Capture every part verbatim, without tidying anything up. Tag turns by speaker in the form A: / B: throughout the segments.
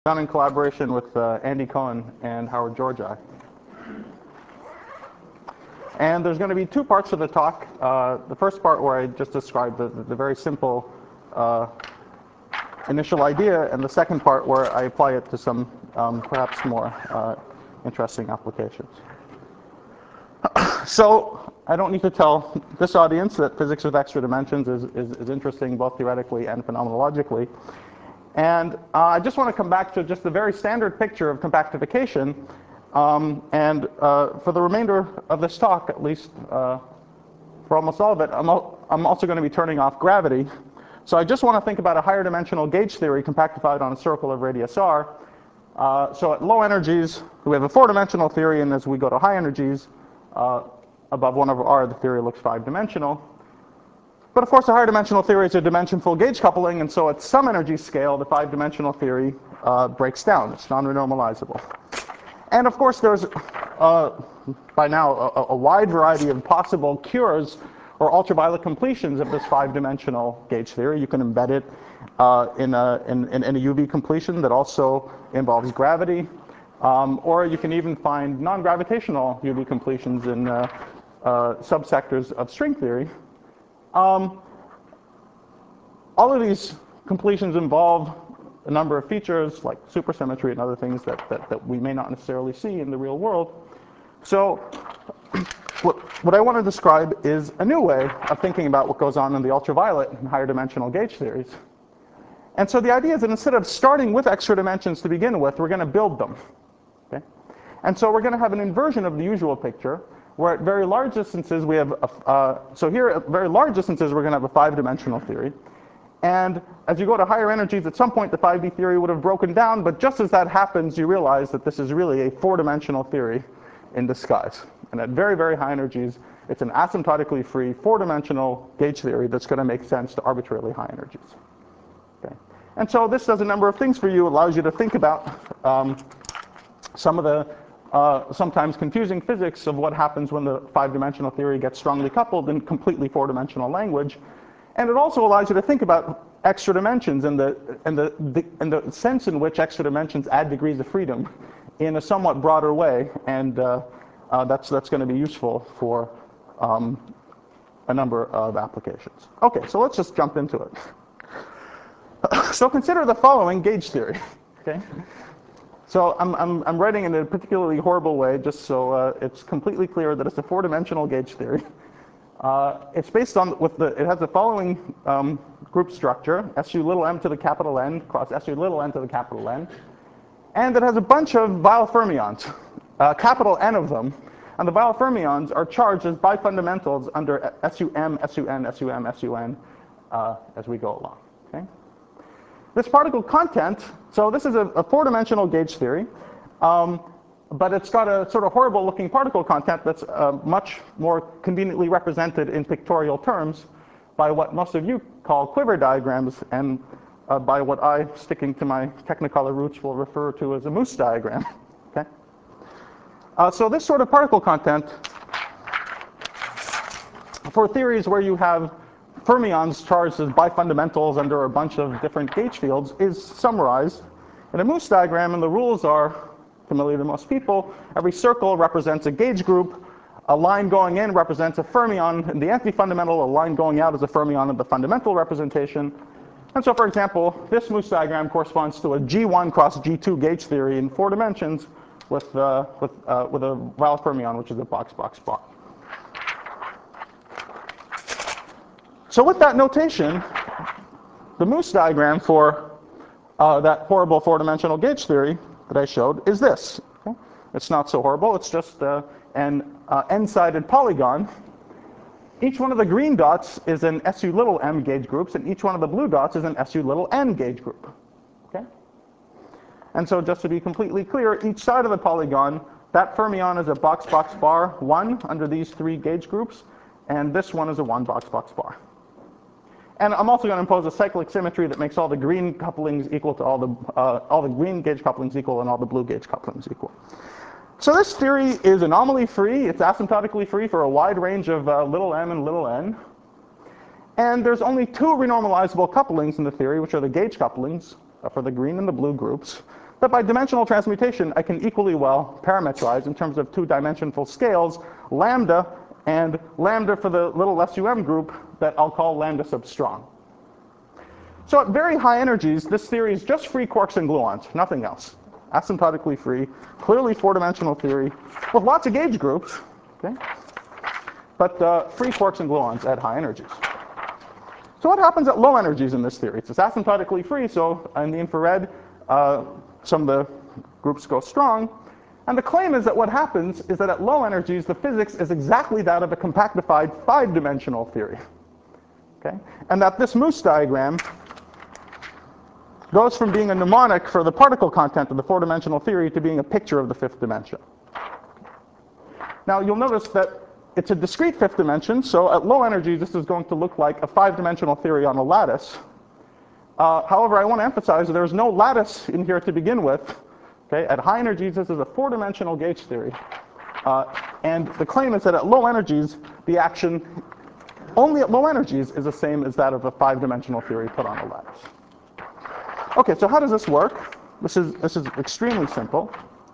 A: Done in collaboration with uh, Andy Cohen and Howard Georgi. And there's going to be two parts of the talk. Uh, the first part where I just described the, the very simple uh, initial idea, and the second part where I apply it to some um, perhaps more uh, interesting applications. So I don't need to tell this audience that physics with extra dimensions is, is, is interesting both theoretically and phenomenologically. And uh, I just want to come back to just the very standard picture of compactification. Um, and uh, for the remainder of this talk, at least uh, for almost all of it, I'm, al I'm also going to be turning off gravity. So I just want to think about a higher dimensional gauge theory compactified on a circle of radius r. Uh, so at low energies, we have a four-dimensional theory, and as we go to high energies, uh, above one over r, the theory looks five-dimensional. But of course, a higher dimensional theory is a dimension-full gauge coupling, and so at some energy scale, the five-dimensional theory uh, breaks down. It's non-renormalizable. And of course, there's uh, by now a, a wide variety of possible cures or ultraviolet completions of this five-dimensional gauge theory. You can embed it uh, in, a, in, in a U V completion that also involves gravity, um, or you can even find non-gravitational U V completions in uh, uh, subsectors of string theory. Um, all of these completions involve a number of features like supersymmetry and other things that, that, that we may not necessarily see in the real world. So what, what I want to describe is a new way of thinking about what goes on in the ultraviolet and higher dimensional gauge theories. And so the idea is that instead of starting with extra dimensions to begin with, we're going to build them. Okay? And so we're going to have an inversion of the usual picture, where at very large distances we have, a, uh, so here at very large distances we're going to have a five-dimensional theory. And as you go to higher energies, at some point the five D theory would have broken down, but just as that happens, you realize that this is really a four-dimensional theory in disguise. And at very, very high energies, it's an asymptotically free four-dimensional gauge theory that's going to make sense to arbitrarily high energies. Okay. And so this does a number of things for you. It allows you to think about um, some of the Uh, sometimes confusing physics of what happens when the five-dimensional theory gets strongly coupled in completely four-dimensional language. And it also allows you to think about extra dimensions and the, and, the, the, and the sense in which extra dimensions add degrees of freedom in a somewhat broader way. And uh, uh, that's, that's going to be useful for um, a number of applications. OK, so let's just jump into it. So consider the following gauge theory. Okay? So I'm, I'm, I'm writing in a particularly horrible way, just so uh, it's completely clear that it's a four-dimensional gauge theory. Uh, it's based on, with the, it has the following um, group structure, S U little m to the capital N cross S U little n to the capital N. And it has a bunch of Weyl fermions, uh, capital N of them. And the Weyl fermions are charged as bifundamentals under S U m, S U n, S U m, S U n uh, as we go along. Okay? This particle content, so this is a, a four-dimensional gauge theory, um, but it's got a sort of horrible-looking particle content that's uh, much more conveniently represented in pictorial terms by what most of you call quiver diagrams, and uh, by what I, sticking to my Technicolor roots, will refer to as a moose diagram. Okay? Uh, so this sort of particle content, for theories where you have fermions charged as bifundamentals under a bunch of different gauge fields, is summarized in a moose diagram, and the rules are familiar to most people. Every circle represents a gauge group. A line going in represents a fermion in the anti-fundamental. A line going out is a fermion in the fundamental representation. And so, for example, this moose diagram corresponds to a G one cross G two gauge theory in four dimensions with, uh, with, uh, with a Weyl fermion, which is a box-box-bar. So with that notation, the moose diagram for uh, that horrible four-dimensional gauge theory that I showed is this. Okay? It's not so horrible. It's just uh, an uh, n-sided polygon. Each one of the green dots is an S U little m gauge groups, and each one of the blue dots is an S U little n gauge group. Okay? And so just to be completely clear, each side of the polygon, that fermion is a box-box-bar one under these three gauge groups, and this one is a one box-box-bar. And I'm also going to impose a cyclic symmetry that makes all the green couplings equal to all the, uh, all the green gauge couplings equal and all the blue gauge couplings equal. So this theory is anomaly-free. It's asymptotically free for a wide range of uh, little m and little n. And there's only two renormalizable couplings in the theory, which are the gauge couplings uh, for the green and the blue groups. that by dimensional transmutation, I can equally well parametrize in terms of two-dimensional scales, lambda and lambda for the little S U M group that I'll call lambda sub strong. So at very high energies, this theory is just free quarks and gluons, nothing else. Asymptotically free, clearly four-dimensional theory, with lots of gauge groups, okay? But uh, free quarks and gluons at high energies. So what happens at low energies in this theory? It's asymptotically free, so in the infrared, uh, some of the groups go strong. And the claim is that what happens is that at low energies, the physics is exactly that of a compactified five-dimensional theory. Okay? And that this Moose diagram goes from being a mnemonic for the particle content of the four-dimensional theory to being a picture of the fifth dimension. Now, you'll notice that it's a discrete fifth dimension, so at low energy, this is going to look like a five-dimensional theory on a lattice. Uh, however, I want to emphasize that there's no lattice in here to begin with. Okay? At high energies, this is a four-dimensional gauge theory. Uh, and the claim is that at low energies, the action only at low energies is the same as that of a five-dimensional theory put on a lattice. Okay, so how does this work? This is, this is extremely simple.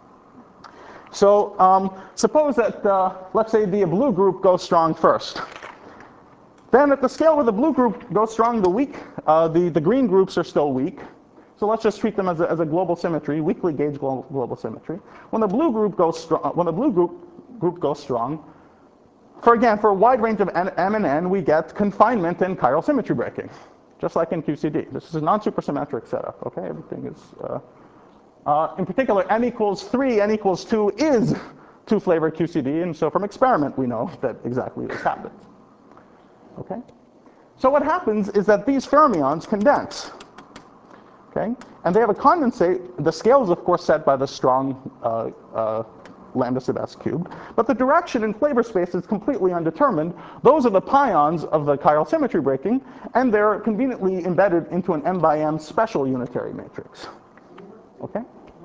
A: So um, suppose that, uh, let's say, the blue group goes strong first. Then at the scale where the blue group goes strong, the weak, uh, the, the green groups are still weak. So let's just treat them as a, as a global symmetry, weakly gauge global, global symmetry. When the blue group goes strong, when the blue group group goes strong, for again for a wide range of n, m and n, we get confinement and chiral symmetry breaking, just like in Q C D. This is a non-supersymmetric setup. Okay, everything is. Uh, uh, in particular, m equals three, n equals two is two-flavor Q C D, and so from experiment we know that exactly this happens. Okay, so what happens is that these fermions condense. Okay? And they have a condensate. The scale is, of course, set by the strong uh, uh, lambda sub s cubed. But the direction in flavor space is completely undetermined. Those are the pions of the chiral symmetry breaking, and they're conveniently embedded into an m by m special unitary matrix. Okay?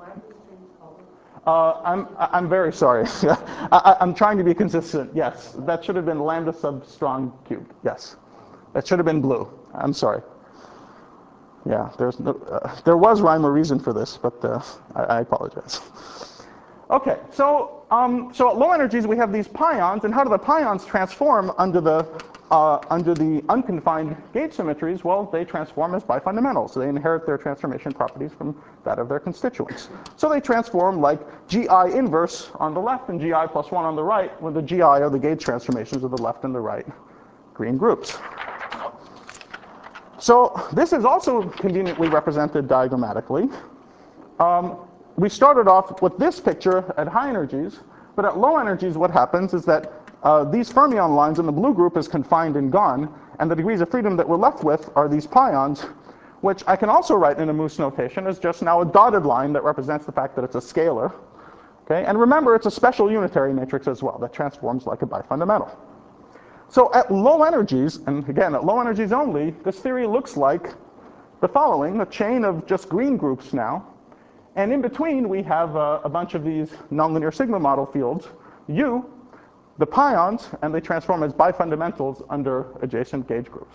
A: Uh, I'm, I'm very sorry. I, I'm trying to be consistent. Yes, that should have been lambda sub strong cubed. Yes. That should have been blue. I'm sorry. Yeah, there's no, uh, there was rhyme or reason for this, but uh, I, I apologize. Okay, so um, so at low energies we have these pions, and how do the pions transform under the uh, under the unconfined gauge symmetries? Well, they transform as bifundamentals. So they inherit their transformation properties from that of their constituents. So they transform like G I inverse on the left and G I plus one on the right, where the G I are the gauge transformations of the left and the right green groups. So this is also conveniently represented diagrammatically. Um, we started off with this picture at high energies, but at low energies what happens is that uh, these fermion lines in the blue group is confined and gone, and the degrees of freedom that we're left with are these pions, which I can also write in a Moose notation as just now a dotted line that represents the fact that it's a scalar. Okay? And remember, it's a special unitary matrix as well that transforms like a bifundamental. So at low energies, and again, at low energies only, this theory looks like the following, a chain of just green groups now. And in between, we have uh, a bunch of these nonlinear sigma model fields, U, the pions, and they transform as bifundamentals under adjacent gauge groups.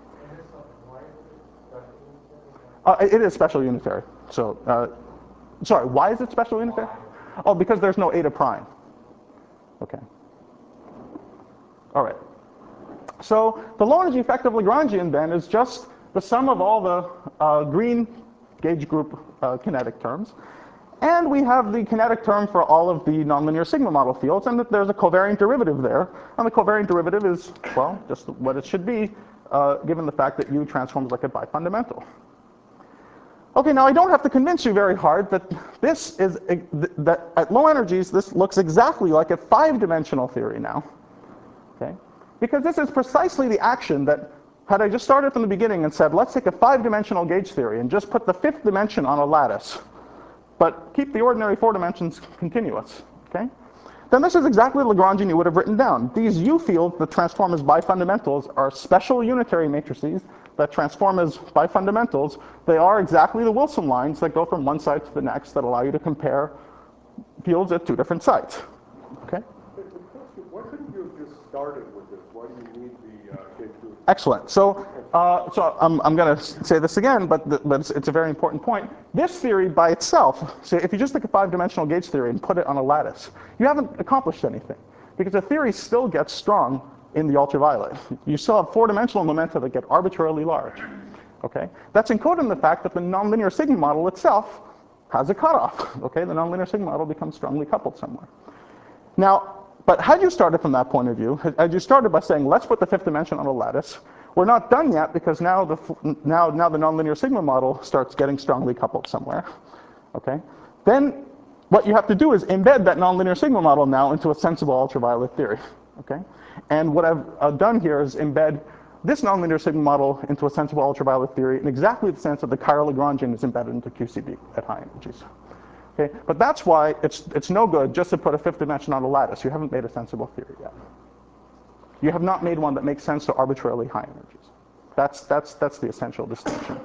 A: Uh, it is special unitary. So, uh, sorry, why is it special unitary? Oh, because there's no eta prime. Okay. All right. So the low energy effective Lagrangian then is just the sum of all the uh, green gauge group uh, kinetic terms. And we have the kinetic term for all of the nonlinear sigma model fields, and that there's a covariant derivative there. And the covariant derivative is, well, just what it should be, uh, given the fact that U transforms like a bifundamental. Okay, now I don't have to convince you very hard that this is, that at low energies, this looks exactly like a five-dimensional theory now. Okay? Because this is precisely the action that, had I just started from the beginning and said, let's take a five-dimensional gauge theory and just put the fifth dimension on a lattice, but keep the ordinary four dimensions continuous, okay? Then this is exactly the Lagrangian you would have written down. These U fields that transform as bifundamentals are special unitary matrices that transform as bifundamentals. They are exactly the Wilson lines that go from one side to the next that allow you to compare fields at two different sites, okay?
B: Why couldn't you have just started with this? Why do you need the uh, gauge group?
A: Excellent. So uh, so I'm, I'm going to say this again, but, the, but it's, it's a very important point. This theory by itself, so if you just take a five-dimensional gauge theory and put it on a lattice, you haven't accomplished anything, because the theory still gets strong in the ultraviolet. You still have four-dimensional momenta that get arbitrarily large. Okay? That's encoded in the fact that the nonlinear sigma model itself has a cutoff. Okay? The nonlinear sigma model becomes strongly coupled somewhere. Now, but had you started from that point of view, had you started by saying, let's put the fifth dimension on a lattice, we're not done yet, because now the, now, now the nonlinear sigma model starts getting strongly coupled somewhere. Okay? Then what you have to do is embed that nonlinear sigma model now into a sensible ultraviolet theory. Okay? And what I've uh, done here is embed this nonlinear sigma model into a sensible ultraviolet theory in exactly the sense that the chiral Lagrangian is embedded into Q C D at high energies. Okay? But that's why it's, it's no good just to put a fifth dimension on a lattice. You haven't made a sensible theory yet. You have not made one that makes sense to arbitrarily high energies. That's, that's, that's the essential distinction.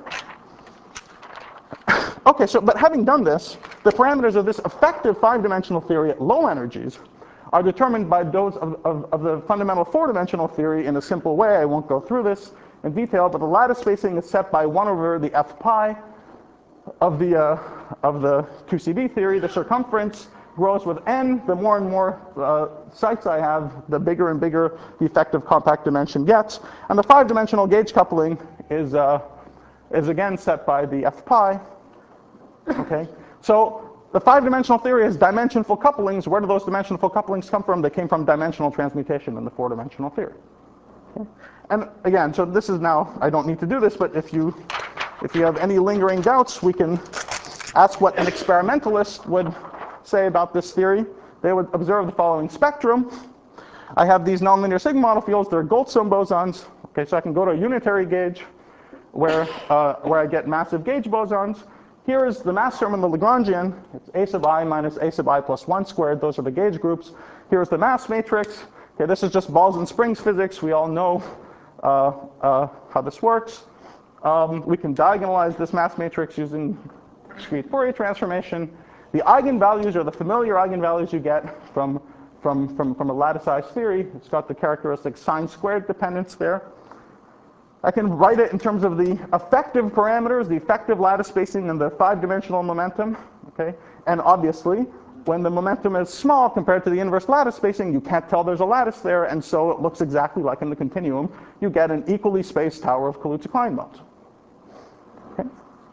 A: Okay, so, but having done this, the parameters of this effective five-dimensional theory at low energies are determined by those of, of, of the fundamental four-dimensional theory in a simple way. I won't go through this in detail, but the lattice spacing is set by one over the f pi of the, uh, of the Q C D theory. The circumference grows with n. The more and more uh, sites I have, the bigger and bigger the effective compact dimension gets. And the five-dimensional gauge coupling is, uh, is again set by the f pi. Okay? So the five-dimensional theory has dimensionful couplings. Where do those dimensionful couplings come from? They came from dimensional transmutation in the four-dimensional theory. Okay? And again, so this is now, I don't need to do this, but if you, if you have any lingering doubts, we can ask what an experimentalist would say about this theory. They would observe the following spectrum. I have these nonlinear sigma model fields. They're Goldstone bosons. Okay, so I can go to a unitary gauge where, uh, where I get massive gauge bosons. Here is the mass term in the Lagrangian. It's a sub I minus a sub I plus one squared. Those are the gauge groups. Here's the mass matrix. Okay, this is just balls and springs physics. We all know uh, uh, how this works. Um, we can diagonalize this mass matrix using discrete Fourier transformation. The eigenvalues are the familiar eigenvalues you get from, from, from, from a latticized theory. It's got the characteristic sine squared dependence there. I can write it in terms of the effective parameters, the effective lattice spacing and the five-dimensional momentum. Okay? And obviously, when the momentum is small compared to the inverse lattice spacing, you can't tell there's a lattice there, and so it looks exactly like in the continuum. You get an equally spaced tower of Kaluza-Klein modes. Okay?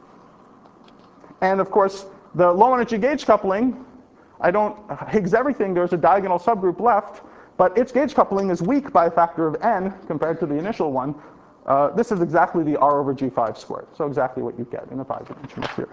A: And of course, the low-energy gauge coupling, I don't Higgs everything. There's a diagonal subgroup left, but its gauge coupling is weak by a factor of n compared to the initial one. Uh, this is exactly the R over G five squared, so exactly what you get in a five-dimensional theory.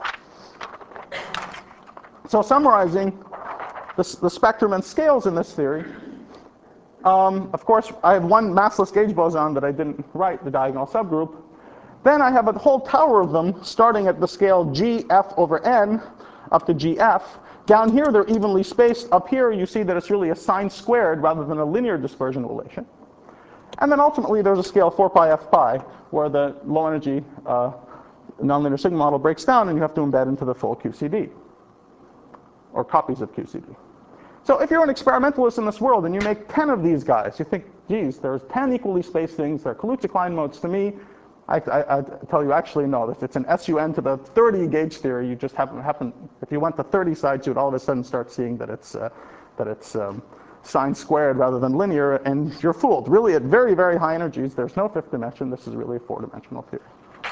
A: So summarizing the, the spectrum and scales in this theory, um, of course, I have one massless gauge boson that I didn't write, the diagonal subgroup. Then I have a whole tower of them starting at the scale G F over N up to G F. Down here, they're evenly spaced. Up here, you see that it's really a sine squared rather than a linear dispersion relation. And then ultimately, there's a scale four pi f pi, where the low-energy uh, nonlinear sigma model breaks down, and you have to embed into the full Q C D, or copies of Q C D. So if you're an experimentalist in this world, and you make ten of these guys, you think, geez, there's ten equally spaced things. They're Kaluza-Klein modes to me. I, I, I tell you, actually, no. If it's an S U N to the thirty gauge theory, you just happen, happen if you went to thirty sides, you'd all of a sudden start seeing that it's, uh, that it's um, sine squared rather than linear, and you're fooled. Really, at very, very high energies, there's no fifth dimension. This is really a four-dimensional theory.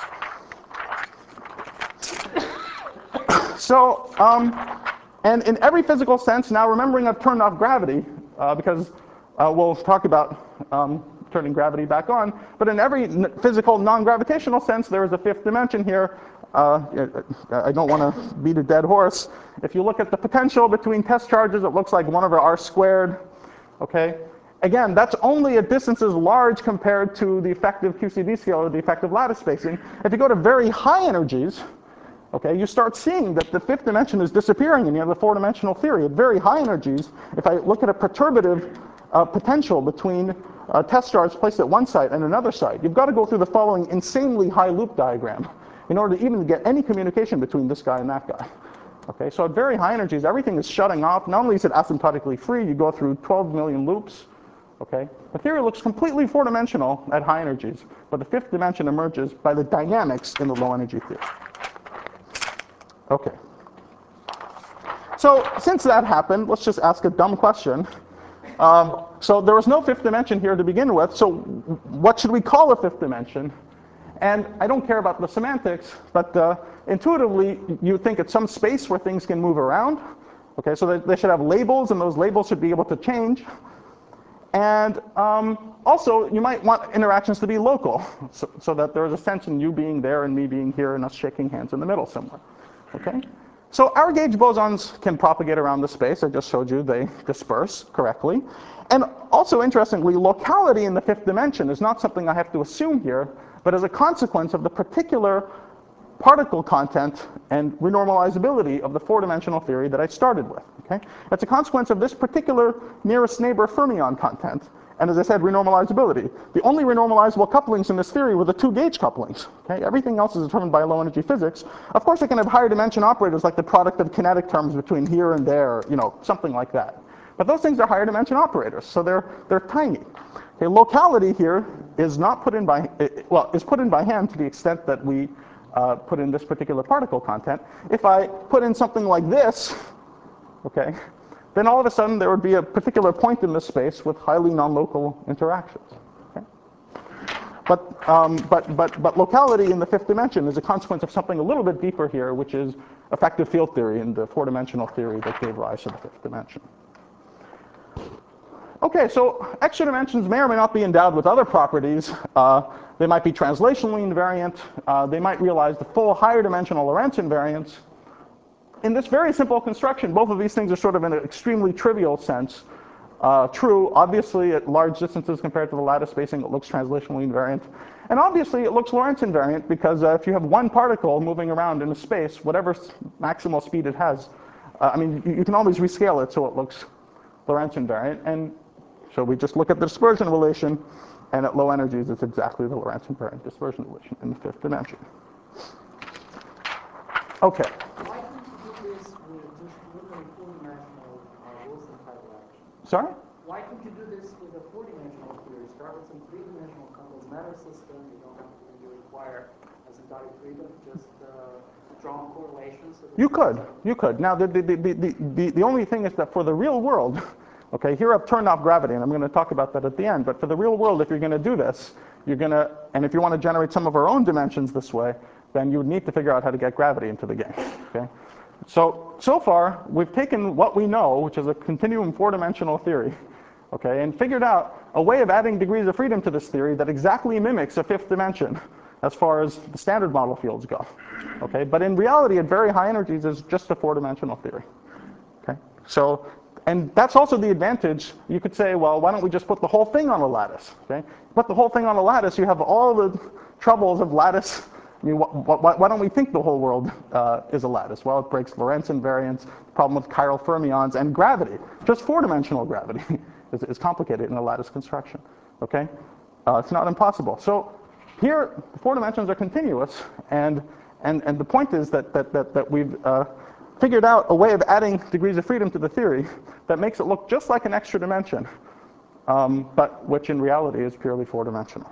A: So, um, and in every physical sense, now remembering I've turned off gravity, uh, because uh, we'll talk about um, turning gravity back on, but in every n physical non-gravitational sense, there is a fifth dimension here. Uh, I don't want to beat a dead horse. If you look at the potential between test charges, it looks like one over r squared. Okay? Again, that's only at distances large compared to the effective Q C D scale or the effective lattice spacing. If you go to very high energies, okay, you start seeing that the fifth dimension is disappearing and you have a four-dimensional theory. At very high energies, if I look at a perturbative uh, potential between uh, test charge placed at one site and another site, you've got to go through the following insanely high loop diagram in order to even get any communication between this guy and that guy. Okay, so at very high energies, everything is shutting off. Not only is it asymptotically free, you go through twelve million loops. Okay? The theory looks completely four-dimensional at high energies, but the fifth dimension emerges by the dynamics in the low-energy theory. Okay. So since that happened, let's just ask a dumb question. Um, so there was no fifth dimension here to begin with, so what should we call a fifth dimension? And I don't care about the semantics, but uh, intuitively, you think it's some space where things can move around. Okay, so they, they should have labels, and those labels should be able to change. And um, also, you might want interactions to be local, so, so that there's a sense in you being there and me being here and us shaking hands in the middle somewhere. Okay? So our gauge bosons can propagate around the space. I just showed you they disperse correctly. And also, interestingly, locality in the fifth dimension is not something I have to assume here, but as a consequence of the particular particle content and renormalizability of the four-dimensional theory that I started with. Okay? That's a consequence of this particular nearest neighbor fermion content. And as I said, renormalizability. The only renormalizable couplings in this theory were the two gauge couplings. Okay? Everything else is determined by low-energy physics. Of course, I can have higher dimension operators like the product of kinetic terms between here and there, you know, something like that. But those things are higher dimension operators, so they're, they're tiny. Okay, locality here is not put in by, well, is put in by hand to the extent that we uh, put in this particular particle content. If I put in something like this, okay, then all of a sudden there would be a particular point in the space with highly non-local interactions. Okay? But, um, but, but, but locality in the fifth dimension is a consequence of something a little bit deeper here, which is effective field theory and the four-dimensional theory that gave rise to the fifth dimension. Okay, so extra dimensions may or may not be endowed with other properties. Uh, they might be translationally invariant. Uh, they might realize the full higher dimensional Lorentz invariance. In this very simple construction, both of these things are sort of in an extremely trivial sense uh, true. Obviously, at large distances compared to the lattice spacing, it looks translationally invariant. And obviously, it looks Lorentz invariant because uh, if you have one particle moving around in a space, whatever maximal speed it has, uh, I mean, you, you can always rescale it so it looks Lorentz invariant. And so we just look at the dispersion relation, and at low energies, it's exactly the Lorentz invariant dispersion relation in the fifth dimension. Okay.
B: Why can't you do this with just literally four-dimensional uh, Wilson-type reactions?
A: Sorry?
B: Why can't you do this with a four-dimensional theory? Start with some three-dimensional complex matter system. You don't have to really require asymptotic freedom, just uh, strong correlations.
A: You could. You could. Now, the, the, the, the, the, the only thing is that for the real world, okay, here I've turned off gravity, and I'm going to talk about that at the end. But for the real world, if you're going to do this, you're going to, and if you want to generate some of our own dimensions this way, then you would need to figure out how to get gravity into the game. Okay? So, so far, we've taken what we know, which is a continuum four-dimensional theory, okay, and figured out a way of adding degrees of freedom to this theory that exactly mimics a fifth dimension as far as the standard model fields go. Okay? But in reality, at very high energies, it's just a four-dimensional theory. Okay? So, and that's also the advantage. You could say, well, why don't we just put the whole thing on a lattice? Okay? Put the whole thing on a lattice, you have all the troubles of lattice. I mean, wh wh why don't we think the whole world uh, is a lattice? Well, it breaks Lorentz invariance, the problem with chiral fermions, and gravity. Just four-dimensional gravity is, is complicated in a lattice construction. Okay? Uh, it's not impossible. So here, the four dimensions are continuous, and and and the point is that that that, that we've uh, figured out a way of adding degrees of freedom to the theory that makes it look just like an extra dimension, um, but which in reality is purely four-dimensional.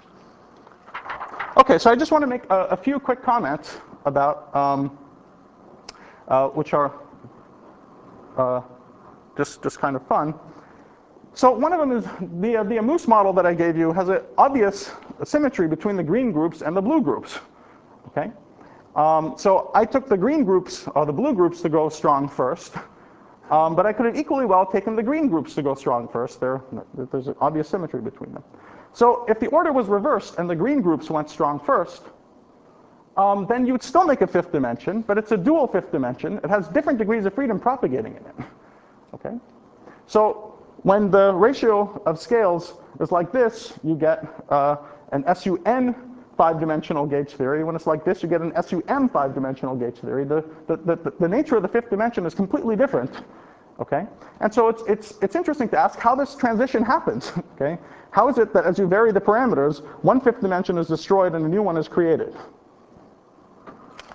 A: Okay, so I just want to make a, a few quick comments about, um, uh, which are uh, just, just kind of fun. So one of them is the, uh, the Amoos model that I gave you has an obvious symmetry between the green groups and the blue groups. Okay? Um, so I took the green groups, or the blue groups, to go strong first. Um, but I could have equally well taken the green groups to go strong first. There, there's an obvious symmetry between them. So if the order was reversed and the green groups went strong first, um, then you'd still make a fifth dimension, but it's a dual fifth dimension. It has different degrees of freedom propagating in it. Okay? So when the ratio of scales is like this, you get uh, an S U N five-dimensional gauge theory. When it's like this, you get an S U M five-dimensional gauge theory. The, the, the, the nature of the fifth dimension is completely different. Okay? And so it's, it's, it's interesting to ask how this transition happens. Okay? How is it that as you vary the parameters, one fifth dimension is destroyed and a new one is created?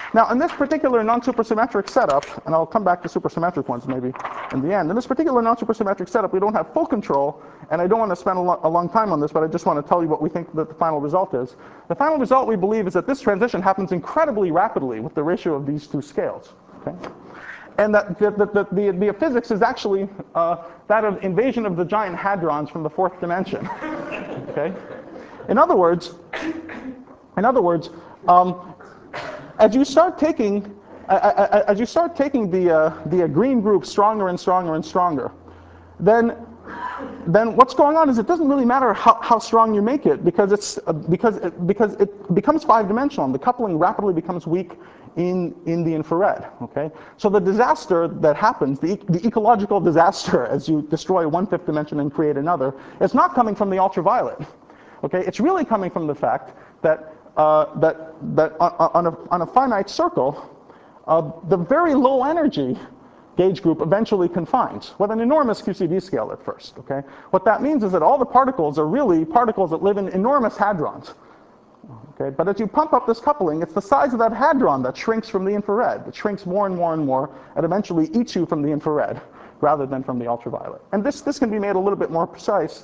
A: Now, in this particular non-supersymmetric setup, and I'll come back to supersymmetric ones maybe in the end. In this particular non-supersymmetric setup, we don't have full control, and I don't want to spend a, lo a long time on this, but I just want to tell you what we think that the final result is. The final result, we believe, is that this transition happens incredibly rapidly with the ratio of these two scales. Okay? And that the, the, the, the, the physics is actually uh, that of invasion of the giant hadrons from the fourth dimension. Okay? In other words, in other words, um, as you start taking, uh, as you start taking the uh, the green group stronger and stronger and stronger, then then what's going on is it doesn't really matter how, how strong you make it, because it's uh, because it, because it becomes five-dimensional, and the coupling rapidly becomes weak in in the infrared. Okay, so the disaster that happens, the the ecological disaster, as you destroy one fifth dimension and create another, is not coming from the ultraviolet. Okay, it's really coming from the fact that uh, that that on, on a on a finite circle, uh, the very low energy gauge group eventually confines with an enormous Q C D scale at first. Okay, what that means is that all the particles are really particles that live in enormous hadrons. Okay, but as you pump up this coupling, it's the size of that hadron that shrinks from the infrared. It shrinks more and more and more, and eventually eats you from the infrared rather than from the ultraviolet. And this this can be made a little bit more precise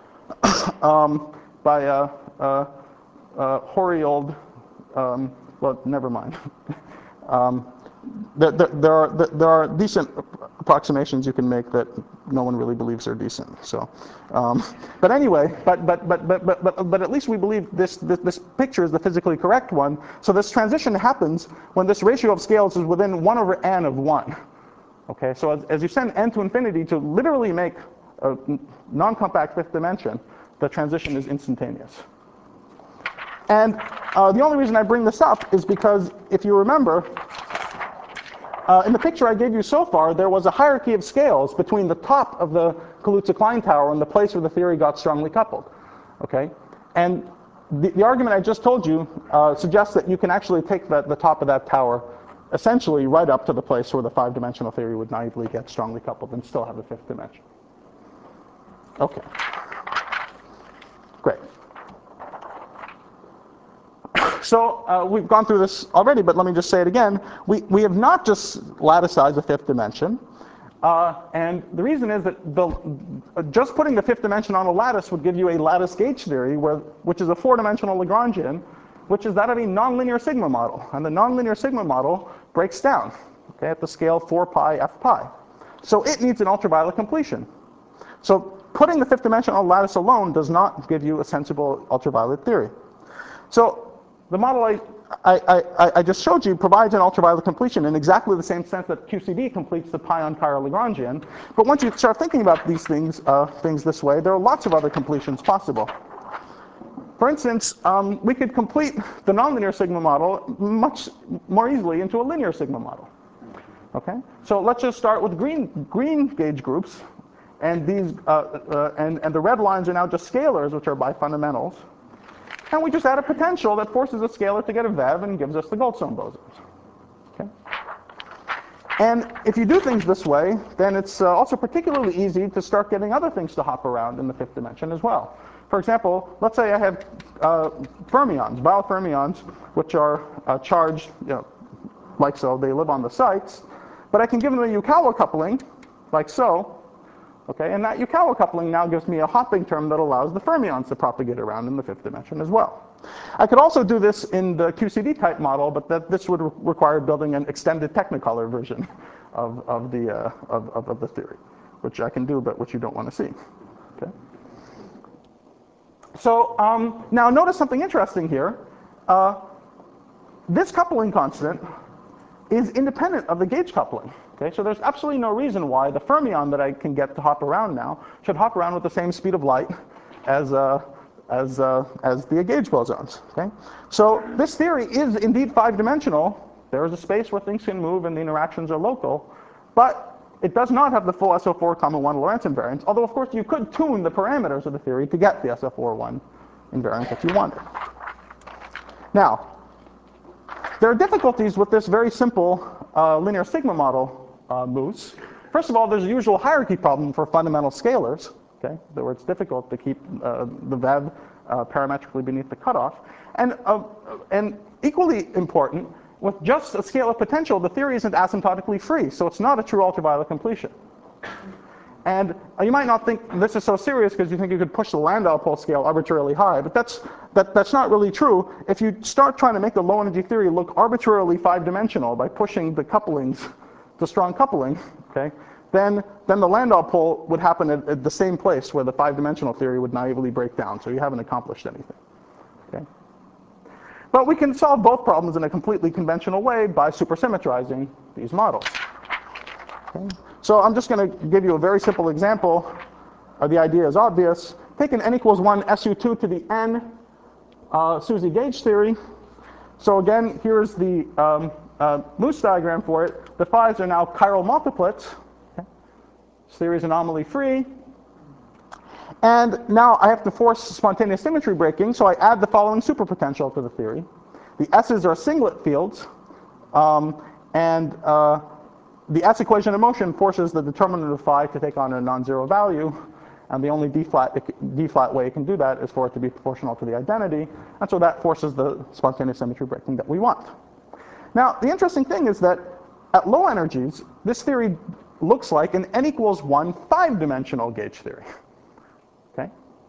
A: um, by uh, uh, uh, hoary old. Um, well, never mind. um, There, there, there, are, there are decent approximations you can make that no one really believes are decent. So, um, but anyway, but, but, but, but, but, but, but at least we believe this, this, this picture is the physically correct one. So this transition happens when this ratio of scales is within one over n of one. Okay, so as, as you send n to infinity to literally make a non-compact fifth dimension, the transition is instantaneous. And uh, the only reason I bring this up is because if you remember, Uh, in the picture I gave you so far, there was a hierarchy of scales between the top of the Kaluza-Klein tower and the place where the theory got strongly coupled. Okay? And the, the argument I just told you uh, suggests that you can actually take the, the top of that tower essentially right up to the place where the five-dimensional theory would naively get strongly coupled and still have a fifth dimension. Okay. Great. So uh, we've gone through this already, but let me just say it again. We, we have not just latticized a fifth dimension. Uh, and the reason is that the, uh, just putting the fifth dimension on a lattice would give you a lattice gauge theory, where, which is a four-dimensional Lagrangian, which is that of a nonlinear sigma model. And the nonlinear sigma model breaks down, okay, at the scale four pi f pi. So it needs an ultraviolet completion. So putting the fifth dimension on a lattice alone does not give you a sensible ultraviolet theory. So the model I, I, I, I just showed you provides an ultraviolet completion in exactly the same sense that Q C D completes the pion-Chiral Lagrangian. But once you start thinking about these things, uh, things this way, there are lots of other completions possible. For instance, um, we could complete the nonlinear sigma model much more easily into a linear sigma model. Okay? So let's just start with green, green gauge groups. And, these, uh, uh, and, and the red lines are now just scalars, which are bifundamentals. And we just add a potential that forces a scalar to get a V E V and gives us the Goldstone bosons. Okay? And if you do things this way, then it's uh, also particularly easy to start getting other things to hop around in the fifth dimension as well. For example, let's say I have uh, fermions, biofermions, which are uh, charged, you know, like so. They live on the sites. But I can give them a Yukawa coupling, like so. Okay, and that Yukawa coupling now gives me a hopping term that allows the fermions to propagate around in the fifth dimension as well. I could also do this in the Q C D type model, but that this would re require building an extended Technicolor version of, of, the, uh, of, of, of the theory, which I can do, but which you don't want to see. Okay. So um, now notice something interesting here. Uh, this coupling constant is independent of the gauge coupling. Okay, so there's absolutely no reason why the fermion that I can get to hop around now should hop around with the same speed of light as, uh, as, uh, as the gauge bosons. Okay? So this theory is indeed five-dimensional. There is a space where things can move and the interactions are local. But it does not have the full S O four comma one Lorentz invariance, although, of course, you could tune the parameters of the theory to get the S O four one invariance if you wanted. Now, there are difficulties with this very simple uh, linear sigma model uh, moose. First of all, there's a usual hierarchy problem for fundamental scalars, okay, where it's difficult to keep uh, the V E V uh, parametrically beneath the cutoff. And, uh, and equally important, with just a scalar potential, the theory isn't asymptotically free, so it's not a true ultraviolet completion. And you might not think this is so serious because you think you could push the Landau pole scale arbitrarily high, but that's, that, that's not really true. If you start trying to make the low energy theory look arbitrarily five-dimensional by pushing the couplings to strong coupling, okay, then, then the Landau pole would happen at, at the same place where the five-dimensional theory would naively break down, so you haven't accomplished anything. Okay? But we can solve both problems in a completely conventional way by supersymmetrizing these models. Okay? So I'm just going to give you a very simple example. Uh, the idea is obvious. Take an n equals one S U two to the n uh, SUSY gauge theory. So again, here's the um, uh, Moose diagram for it. The phi's are now chiral multiplets. Okay? This theory is anomaly free. And now I have to force spontaneous symmetry breaking, so I add the following superpotential to the theory. The S's are singlet fields, um, and uh, the S equation of motion forces the determinant of phi to take on a non-zero value, and the only d-flat d-flat way it can do that is for it to be proportional to the identity, and so that forces the spontaneous symmetry breaking that we want. Now, the interesting thing is that at low energies, this theory looks like an n equals one five-dimensional gauge theory. Okay?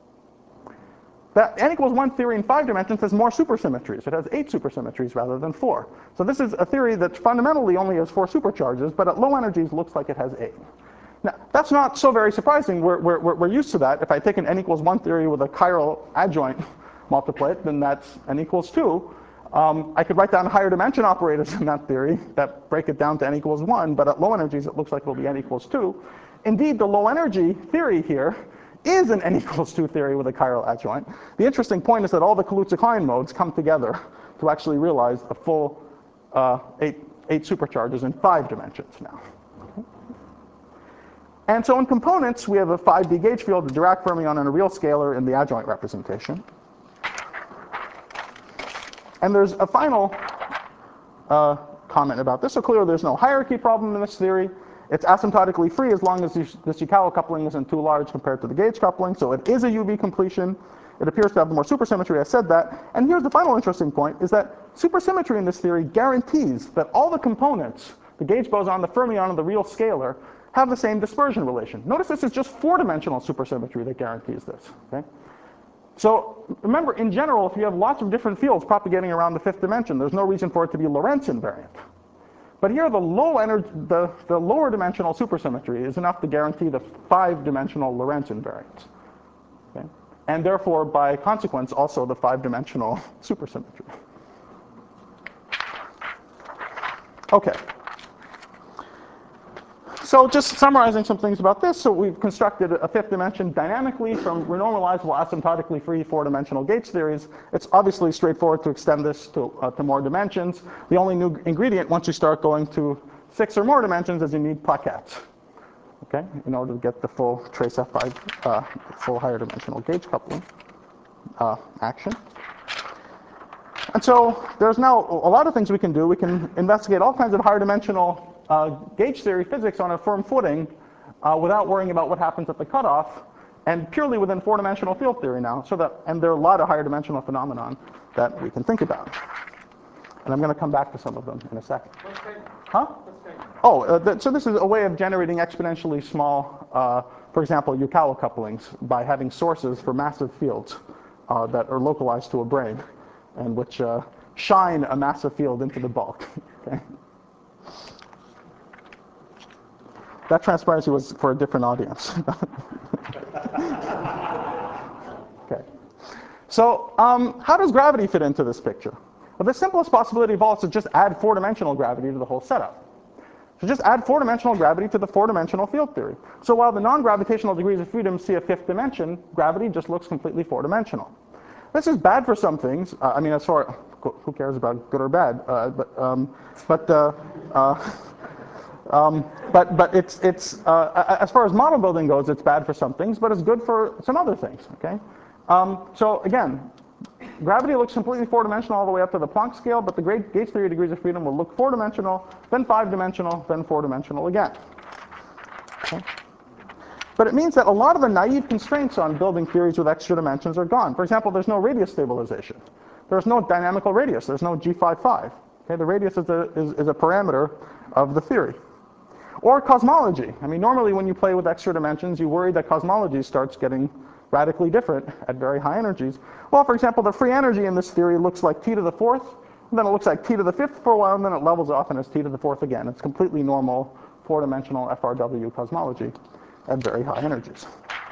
A: That n equals one theory in five dimensions has more supersymmetries. It has eight supersymmetries rather than four. So this is a theory that fundamentally only has four supercharges, but at low energies looks like it has eight. Now, that's not so very surprising. We're, we're, we're used to that. If I take an n equals one theory with a chiral adjoint multiplet, then that's n equals two. Um, I could write down higher dimension operators in that theory that break it down to n equals one, but at low energies it looks like it'll be n equals two. Indeed, the low energy theory here is an n equals two theory with a chiral adjoint. The interesting point is that all the Kaluza-Klein modes come together to actually realize a full uh, eight, eight supercharges in five dimensions now. Okay. And so in components, we have a five D gauge field, a Dirac fermion, and a real scalar in the adjoint representation. And there's a final uh, comment about this. So clearly there's no hierarchy problem in this theory. It's asymptotically free as long as this Yukawa coupling isn't too large compared to the gauge coupling. So it is a U V completion. It appears to have more supersymmetry. I said that. And here's the final interesting point, is that supersymmetry in this theory guarantees that all the components, the gauge boson, the fermion, and the real scalar, have the same dispersion relation. Notice this is just four-dimensional supersymmetry that guarantees this. Okay? So remember, in general, if you have lots of different fields propagating around the fifth dimension, there's no reason for it to be Lorentz invariant. But here, the, low energy, the, the lower dimensional supersymmetry is enough to guarantee the five-dimensional Lorentz invariance. Okay? And therefore, by consequence, also the five-dimensional supersymmetry. Okay. So just summarizing some things about this. So we've constructed a fifth dimension dynamically from renormalizable asymptotically free four-dimensional gauge theories. It's obviously straightforward to extend this to, uh, to more dimensions. The only new ingredient once you start going to six or more dimensions is you need plaquettes, okay, in order to get the full trace F five, uh, full higher dimensional gauge coupling uh, action. And so there's now a lot of things we can do. We can investigate all kinds of higher dimensional Uh, gauge theory physics on a firm footing uh, without worrying about what happens at the cutoff, and purely within four-dimensional field theory now. So that, and there are a lot of higher dimensional phenomenon that we can think about. And I'm going to come back to some of them in a second.
B: Okay.
A: Huh?
B: Okay.
A: Oh, uh, th so this is a way of generating exponentially small, uh, for example, Yukawa couplings by having sources for massive fields uh, that are localized to a brane and which uh, shine a massive field into the bulk. Okay? That transparency was for a different audience. Okay. So um, how does gravity fit into this picture? Well, the simplest possibility of all is to just add four-dimensional gravity to the whole setup. So just add four-dimensional gravity to the four-dimensional field theory. So while the non-gravitational degrees of freedom see a fifth dimension, gravity just looks completely four-dimensional. This is bad for some things. Uh, I mean, as far, who cares about good or bad? Uh, but um, but uh, uh, Um, but but it's it's uh, as far as model building goes, it's bad for some things, but it's good for some other things. Okay, um, so again, gravity looks completely four-dimensional all the way up to the Planck scale, but the great gauge theory degrees of freedom will look four-dimensional, then five-dimensional, then four-dimensional again. Okay? But it means that a lot of the naive constraints on building theories with extra dimensions are gone. For example, there's no radius stabilization. There's no dynamical radius. There's no G five five. Okay, the radius is a, is, is a parameter of the theory. Or cosmology. I mean, normally when you play with extra dimensions, you worry that cosmology starts getting radically different at very high energies. Well, for example, the free energy in this theory looks like t to the fourth, and then it looks like t to the fifth for a while, and then it levels off and it's t to the fourth again. It's completely normal four-dimensional F R W cosmology at very high energies.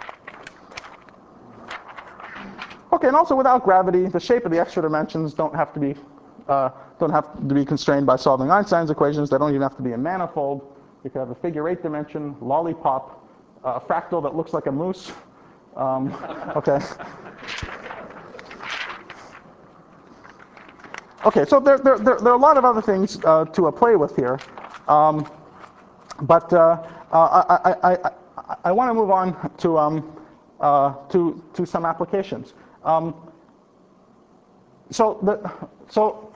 A: Okay, and also without gravity, the shape of the extra dimensions don't have to be uh, don't have to be constrained by solving Einstein's equations. They don't even have to be a manifold. You could have a figure eight dimension, lollipop, uh, a fractal that looks like a moose. Um, okay. Okay, so there, there, there, there are a lot of other things uh, to uh, play with here. Um, but uh, uh, I, I, I, I want to move on to, um, uh, to, to some applications. Um, so, the, so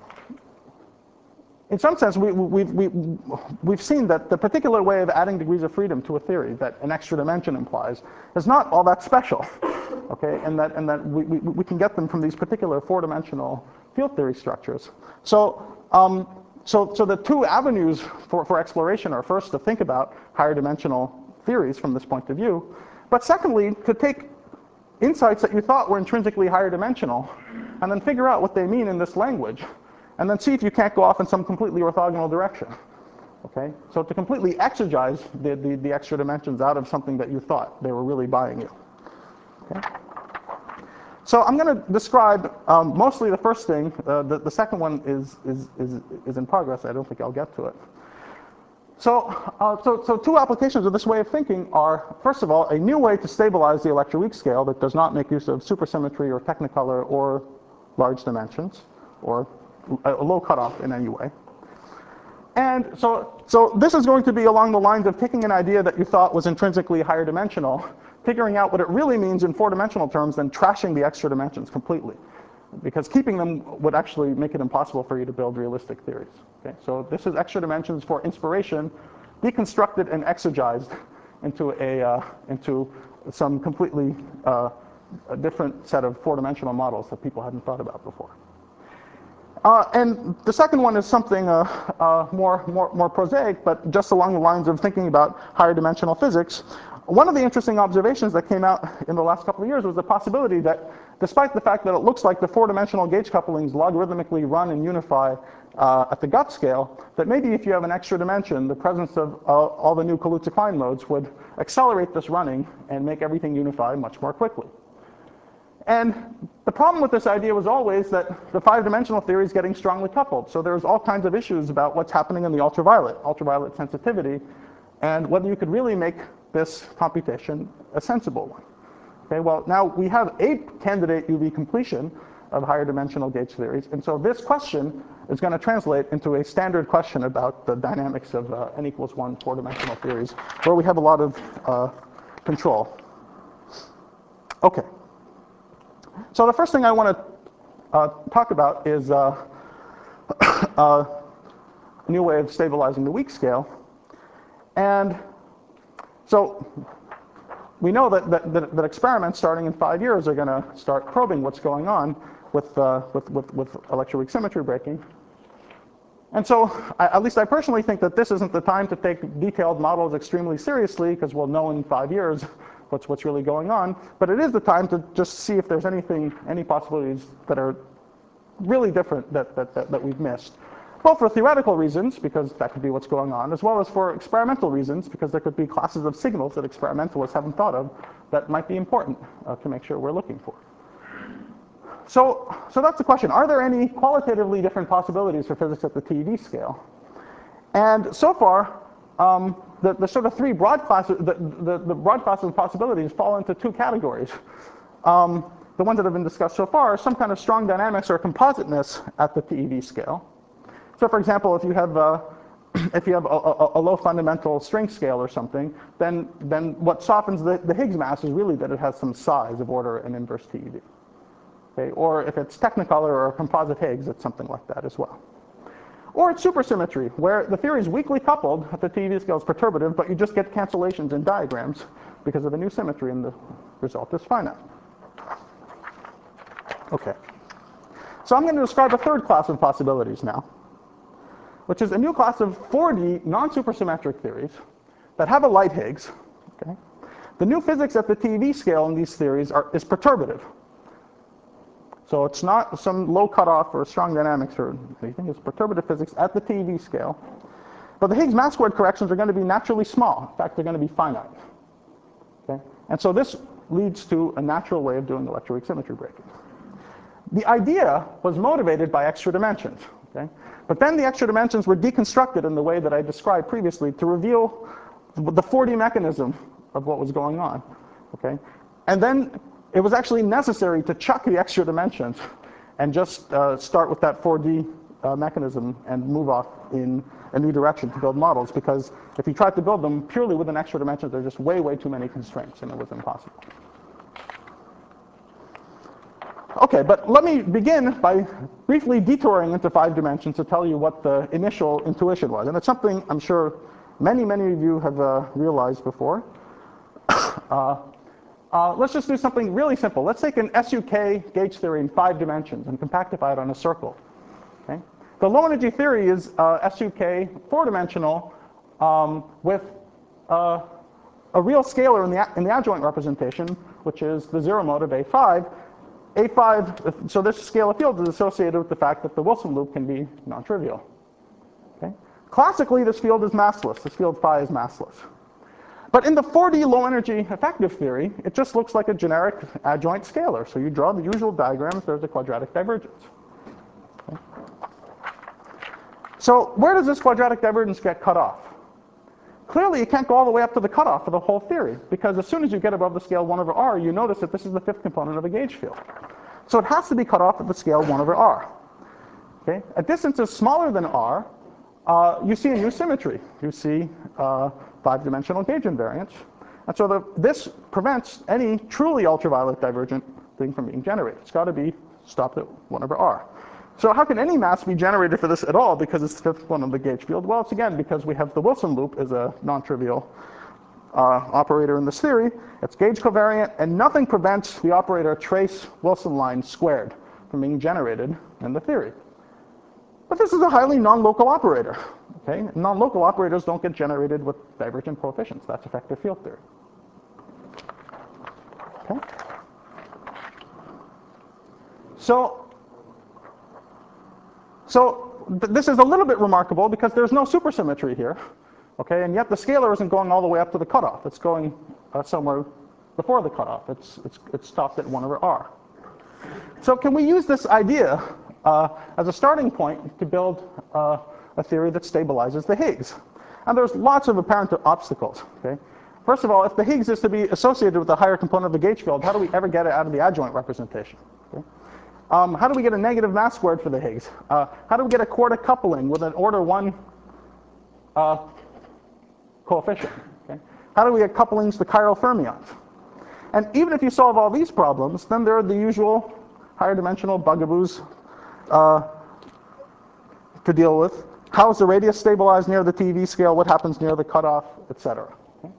A: in some sense, we, we've, we, we've seen that the particular way of adding degrees of freedom to a theory that an extra dimension implies is not all that special, okay? And that, and that we, we, we can get them from these particular four-dimensional field theory structures. So, um, so, so the two avenues for, for exploration are first to think about higher dimensional theories from this point of view, but secondly, to take insights that you thought were intrinsically higher dimensional and then figure out what they mean in this language, and then see if you can't go off in some completely orthogonal direction. Okay? So to completely exergise the, the, the extra dimensions out of something that you thought they were really buying you. Okay? So I'm going to describe um, mostly the first thing. Uh, the, the second one is, is, is, is in progress. I don't think I'll get to it. So, uh, so, so two applications of this way of thinking are, first of all, a new way to stabilize the electroweak scale that does not make use of supersymmetry or technicolor or large dimensions, or a low cutoff in any way. And so, so this is going to be along the lines of taking an idea that you thought was intrinsically higher dimensional, figuring out what it really means in four-dimensional terms, then trashing the extra dimensions completely. Because keeping them would actually make it impossible for you to build realistic theories. Okay? So this is extra dimensions for inspiration, deconstructed and exergised into, a, uh, into some completely uh, a different set of four-dimensional models that people hadn't thought about before. Uh, and the second one is something uh, uh, more, more, more prosaic, but just along the lines of thinking about higher dimensional physics. One of the interesting observations that came out in the last couple of years was the possibility that despite the fact that it looks like the four-dimensional gauge couplings logarithmically run and unify uh, at the gut scale, that maybe if you have an extra dimension, the presence of uh, all the new Kaluza-Klein modes would accelerate this running and make everything unify much more quickly. And the problem with this idea was always that the five-dimensional theory is getting strongly coupled. So there's all kinds of issues about what's happening in the ultraviolet, ultraviolet sensitivity, and whether you could really make this computation a sensible one. Okay, well, now we have a candidate U V completion of higher dimensional gauge theories. And so this question is going to translate into a standard question about the dynamics of uh, n equals one four-dimensional theories, where we have a lot of uh, control. Okay. So the first thing I want to uh, talk about is uh, uh, a new way of stabilizing the weak scale. And so we know that, that, that, that experiments starting in five years are going to start probing what's going on with, uh, with, with, with electroweak symmetry breaking. And so I, at least I personally think that this isn't the time to take detailed models extremely seriously, because we'll know in five years what's what's really going on. But it is the time to just see if there's anything, any possibilities that are really different that, that, that, that we've missed. Both for theoretical reasons, because that could be what's going on, as well as for experimental reasons, because there could be classes of signals that experimentalists haven't thought of that might be important uh, to make sure we're looking for. So, so that's the question. Are there any qualitatively different possibilities for physics at the T e V scale? And so far, um, the, the sort of three broad classes, the, the, the broad classes of possibilities fall into two categories. Um, the ones that have been discussed so far are some kind of strong dynamics or compositeness at the T e V scale. So for example, if you have, uh, if you have a, a, a low fundamental strength scale or something, then, then what softens the, the Higgs mass is really that it has some size of order an inverse T e V. Okay? Or if it's technicolor or composite Higgs, it's something like that as well. Or it's supersymmetry, where the theory is weakly coupled at the T e V scale is perturbative, but you just get cancellations in diagrams because of a new symmetry, and the result is finite. Okay. So I'm going to describe a third class of possibilities now. which is a new class of four D non-supersymmetric theories that have a light Higgs. Okay? The new physics at the T eV scale in these theories are, is perturbative. So it's not some low cutoff or strong dynamics or anything. It's perturbative physics at the T eV scale. But the Higgs mass squared corrections are going to be naturally small. In fact, they're going to be finite. Okay? And so this leads to a natural way of doing electroweak symmetry breaking. The idea was motivated by extra dimensions. Okay? But then the extra dimensions were deconstructed in the way that I described previously to reveal the four D mechanism of what was going on. Okay? And then it was actually necessary to chuck the extra dimensions and just uh, start with that four D uh, mechanism and move off in a new direction to build models, because if you tried to build them purely with an extra dimension, there are just way, way too many constraints, and it was impossible. Okay, but let me begin by briefly detouring into five dimensions to tell you what the initial intuition was. And it's something I'm sure many, many of you have uh, realized before. uh, uh, let's just do something really simple. Let's take an S U K gauge theory in five dimensions and compactify it on a circle. Okay? The low energy theory is uh, S U K four-dimensional um, with uh, a real scalar in the, in the adjoint representation, which is the zero mode of A five. A five, so this scalar field is associated with the fact that the Wilson loop can be non-trivial. Okay? Classically, this field is massless. This field phi is massless. But in the four D low energy effective theory, it just looks like a generic adjoint scalar. So you draw the usual diagrams. There's a quadratic divergence. Okay? So where does this quadratic divergence get cut off? Clearly, it can't go all the way up to the cutoff for the whole theory, because as soon as you get above the scale one over r, you notice that this is the fifth component of a gauge field. So it has to be cut off at the scale one over r. Okay? At distances smaller than r, uh, you see a new symmetry. You see uh, five-dimensional gauge invariance. And so the, this prevents any truly ultraviolet divergent thing from being generated. It's got to be stopped at one over r. So how can any mass be generated for this at all because it's the fifth one of the gauge field? Well, it's again because we have the Wilson loop as a non-trivial uh, operator in this theory. It's gauge covariant, and nothing prevents the operator trace Wilson line squared from being generated in the theory. But this is a highly non-local operator. Okay? Non-local operators don't get generated with divergent coefficients. That's effective field theory. Okay? So So th this is a little bit remarkable because there's no supersymmetry here, okay? And yet the scalar isn't going all the way up to the cutoff. It's going uh, somewhere before the cutoff. It's, it's, it's stopped at one over r. So can we use this idea uh, as a starting point to build uh, a theory that stabilizes the Higgs? And there's lots of apparent obstacles, okay? First of all, if the Higgs is to be associated with a higher component of the gauge field, how do we ever get it out of the adjoint representation? Okay? Um, how do we get a negative mass squared for the Higgs? Uh, how do we get a quartic coupling with an order one uh, coefficient? Okay? How do we get couplings to chiral fermions? And even if you solve all these problems, then there are the usual higher dimensional bugaboos uh, to deal with. How is the radius stabilized near the T eV scale? What happens near the cutoff, et cetera? Okay?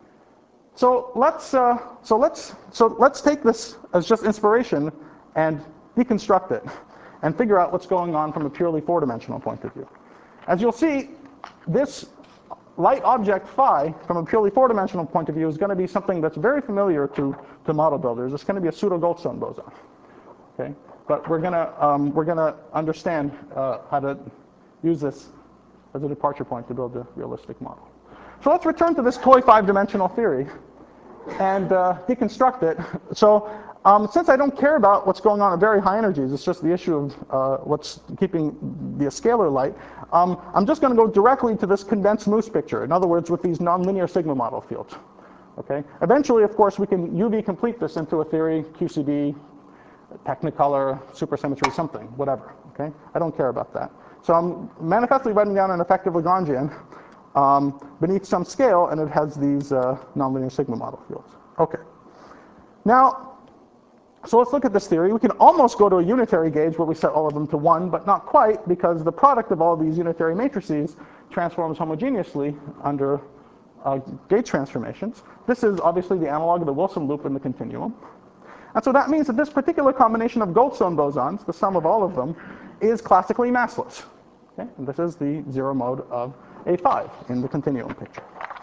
A: So let's uh, so let's so let's take this as just inspiration and deconstruct it and figure out what's going on from a purely four-dimensional point of view. As you'll see, this light object phi, from a purely four-dimensional point of view, is going to be something that's very familiar to, to model builders. It's going to be a pseudo-Goldstone boson. Okay? But we're going to um, we're going to understand uh, how to use this as a departure point to build a realistic model. So let's return to this toy five-dimensional theory and uh, deconstruct it. So Um, since I don't care about what's going on at very high energies, it's just the issue of uh, what's keeping the scalar light, um, I'm just going to go directly to this condensed Moose picture. In other words, with these nonlinear sigma model fields. Okay? Eventually, of course, we can U V complete this into a theory, Q C D, Technicolor, supersymmetry, something, whatever. Okay? I don't care about that. So I'm manifestly writing down an effective Lagrangian um, beneath some scale, and it has these uh, nonlinear sigma model fields. Okay. Now, so let's look at this theory. We can almost go to a unitary gauge where we set all of them to one, but not quite, because the product of all these unitary matrices transforms homogeneously under uh, gauge transformations. This is obviously the analog of the Wilson loop in the continuum. And so that means that this particular combination of Goldstone bosons, the sum of all of them, is classically massless. Okay? And this is the zero mode of A five in the continuum picture.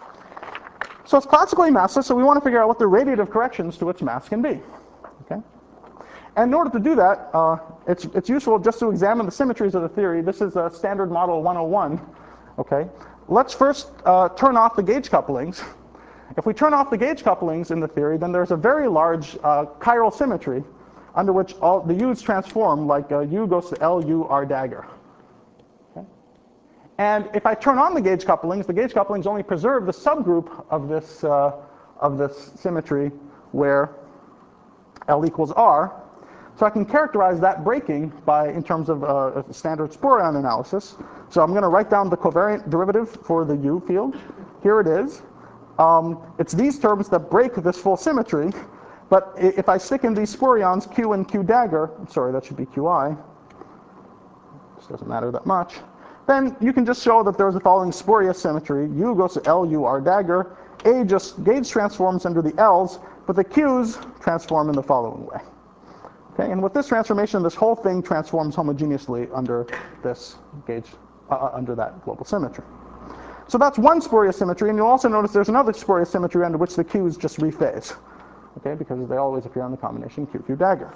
A: So it's classically massless, so we want to figure out what the radiative corrections to its mass can be. Okay? And in order to do that, uh, it's, it's useful just to examine the symmetries of the theory. This is a standard model one oh one. Okay? Let's first uh, turn off the gauge couplings. If we turn off the gauge couplings in the theory, then there's a very large uh, chiral symmetry under which all the U's transform, like uh, U goes to L, U, R dagger. Okay? And if I turn on the gauge couplings, the gauge couplings only preserve the subgroup of this, uh, of this symmetry where L equals R. So I can characterize that breaking by, in terms of uh, a standard sporion analysis. So I'm going to write down the covariant derivative for the U field. Here it is. Um, it's these terms that break this full symmetry. But if I stick in these sporions, Q and Q dagger, sorry, that should be Q I. This doesn't matter that much. Then you can just show that there's the following spurious symmetry. U goes to L, U, R dagger. A just gauge transforms under the L's, but the Q's transform in the following way. Okay, and with this transformation, this whole thing transforms homogeneously under this gauge, uh, under that global symmetry. So that's one spurious symmetry, and you'll also notice there's another spurious symmetry under which the Q's just rephase. Okay, because they always appear on the combination Q Q dagger.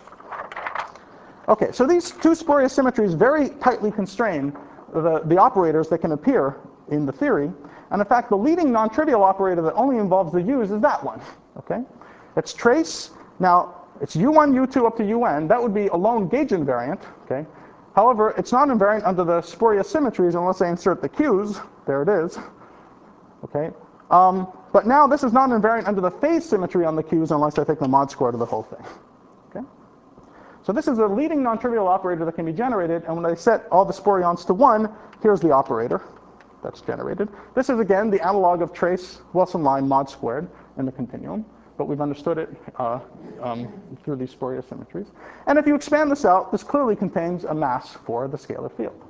A: Okay, so these two spurious symmetries very tightly constrain the, the operators that can appear in the theory. And in fact, the leading non-trivial operator that only involves the U's is that one. Okay, it's trace. Now, it's U one, U two up to U n. That would be a lone gauge invariant. Okay, however, it's not invariant under the spurious symmetries unless I insert the Q's. There it is. Okay. Um, but now this is not invariant under the phase symmetry on the Q's unless I take the mod squared of the whole thing. Okay? So this is a leading non-trivial operator that can be generated, and when I set all the sporions to one, here's the operator that's generated. This is, again, the analog of trace Wilson line mod squared in the continuum, but we've understood it uh, um, through these spurious symmetries. And if you expand this out, this clearly contains a mass for the scalar field.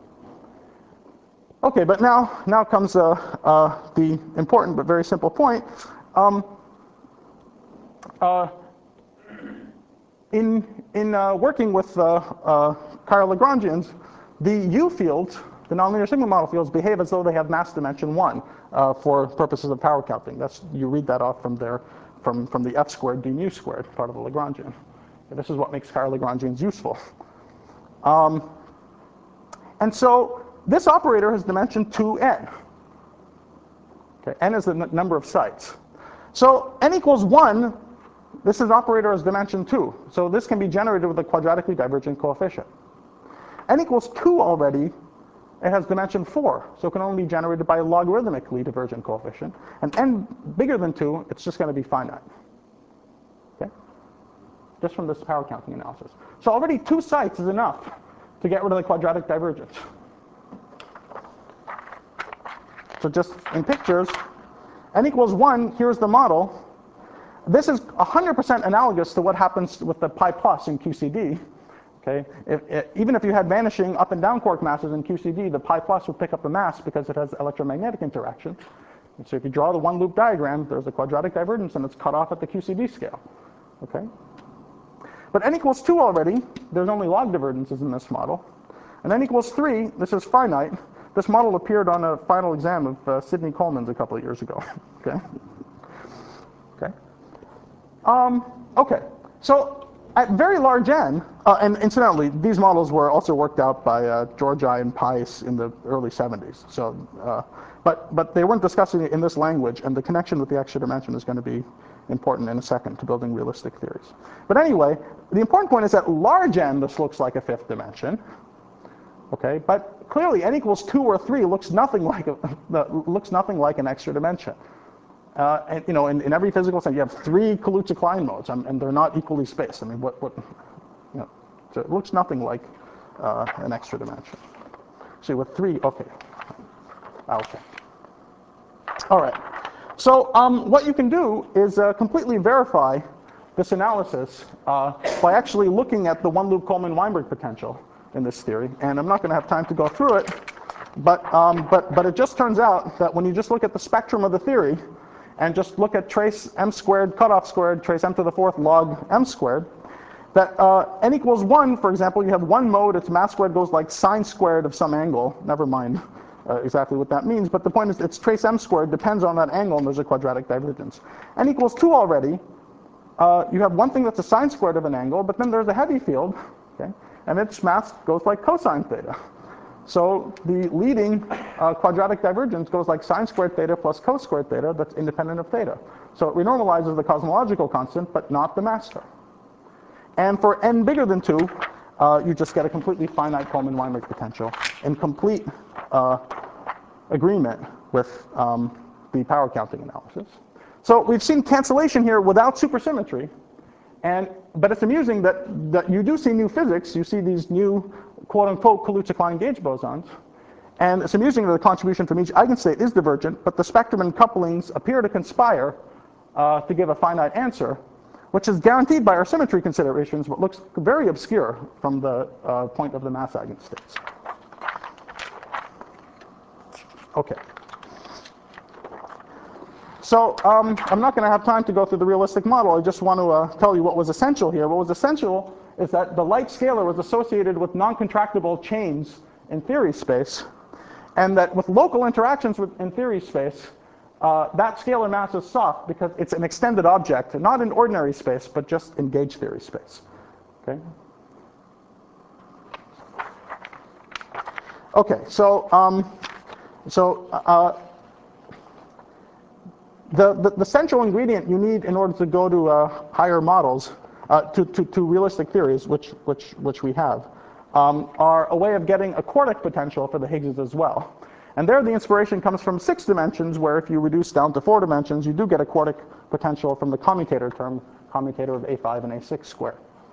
A: Okay, but now, now comes uh, uh, the important but very simple point. Um, uh, in in uh, working with uh, uh, chiral Lagrangians, the U fields, the nonlinear sigma model fields, behave as though they have mass dimension one uh, for purposes of power counting. That's, you read that off from their from from the f squared d mu squared part of the Lagrangian. And this is what makes chiral Lagrangians useful. Um, and so this operator has dimension two n. Okay, n is the n number of sites. So n equals one, this is operator as dimension two. So this can be generated with a quadratically divergent coefficient. N equals two already, it has dimension four. So it can only be generated by a logarithmically divergent coefficient. And n bigger than two, it's just going to be finite. Okay? Just from this power counting analysis. So already two sites is enough to get rid of the quadratic divergence. So just in pictures, n equals one, here's the model. This is one hundred percent analogous to what happens with the pi plus in Q C D. Okay? If, if, even if you had vanishing up and down quark masses in Q C D, the pi plus would pick up the mass because it has electromagnetic interaction. And so if you draw the one loop diagram, there's a quadratic divergence and it's cut off at the Q C D scale. Okay? But n equals two already, there's only log divergences in this model. And n equals three, this is finite. This model appeared on a final exam of uh, Sidney Coleman's a couple of years ago. Okay. Okay. Um, okay. So at very large n, uh, and incidentally, these models were also worked out by uh, Georgi and Pice in the early seventies. So, uh, but but they weren't discussing it in this language, and the connection with the extra dimension is going to be important in a second to building realistic theories. But anyway, the important point is that large n, this looks like a fifth dimension. Okay, but clearly n equals two or three looks nothing like a, looks nothing like an extra dimension. Uh, and you know, in, in every physical sense, you have three Kaluza-Klein modes, um, and they're not equally spaced. I mean, what what you know, so it looks nothing like uh, an extra dimension. See, with three, okay, okay, all right. So um, what you can do is uh, completely verify this analysis uh, by actually looking at the one-loop Coleman-Weinberg potential in this theory, and I'm not going to have time to go through it, but um, but but it just turns out that when you just look at the spectrum of the theory, and just look at trace m squared cutoff squared trace m to the fourth log m squared, that uh, n equals one, for example, you have one mode, its mass squared goes like sine squared of some angle. Never mind uh, exactly what that means, but the point is its trace m squared depends on that angle, and there's a quadratic divergence. N equals two already, uh, you have one thing that's a sine squared of an angle, but then there's a heavy field, okay, and its mass goes like cosine theta. So the leading uh, quadratic divergence goes like sine squared theta plus cos squared theta that's independent of theta. So it renormalizes the cosmological constant, but not the mass term. And for n bigger than two, uh, you just get a completely finite Coleman-Weinberg potential in complete uh, agreement with um, the power counting analysis. So we've seen cancellation here without supersymmetry. And, but it's amusing that, that you do see new physics. You see these new quote-unquote Kaluza-Klein gauge bosons. And it's amusing that the contribution from each eigenstate is divergent, but the spectrum and couplings appear to conspire uh, to give a finite answer, which is guaranteed by our symmetry considerations, but looks very obscure from the uh, point of the mass eigenstates. Okay. So um, I'm not going to have time to go through the realistic model. I just want to uh, tell you what was essential here. What was essential is that the light scalar was associated with non-contractible chains in theory space, and that with local interactions with, in theory space, uh, that scalar mass is soft because it's an extended object, not in ordinary space, but just in gauge theory space. Okay. Okay. So um, so. Uh, The, the, the central ingredient you need in order to go to uh, higher models, uh, to, to, to realistic theories, which, which, which we have, um, are a way of getting a quartic potential for the Higgses as well. And there the inspiration comes from six dimensions, where if you reduce down to four dimensions, you do get a quartic potential from the commutator term, commutator of A five and A six squared.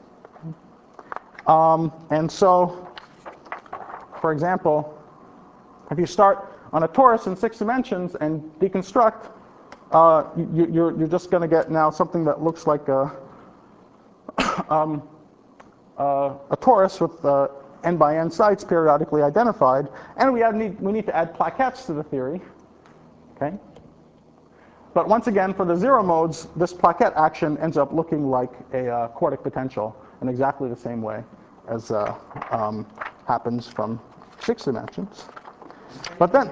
A: Um, and so, for example, if you start on a torus in six dimensions and deconstruct, Uh, you, you're, you're just going to get now something that looks like a, um, uh, a torus with uh, n by n sites periodically identified, and we, have need, we need to add plaquettes to the theory. Okay? But once again, for the zero modes, this plaquette action ends up looking like a uh, quartic potential in exactly the same way as uh, um, happens from six dimensions. But then,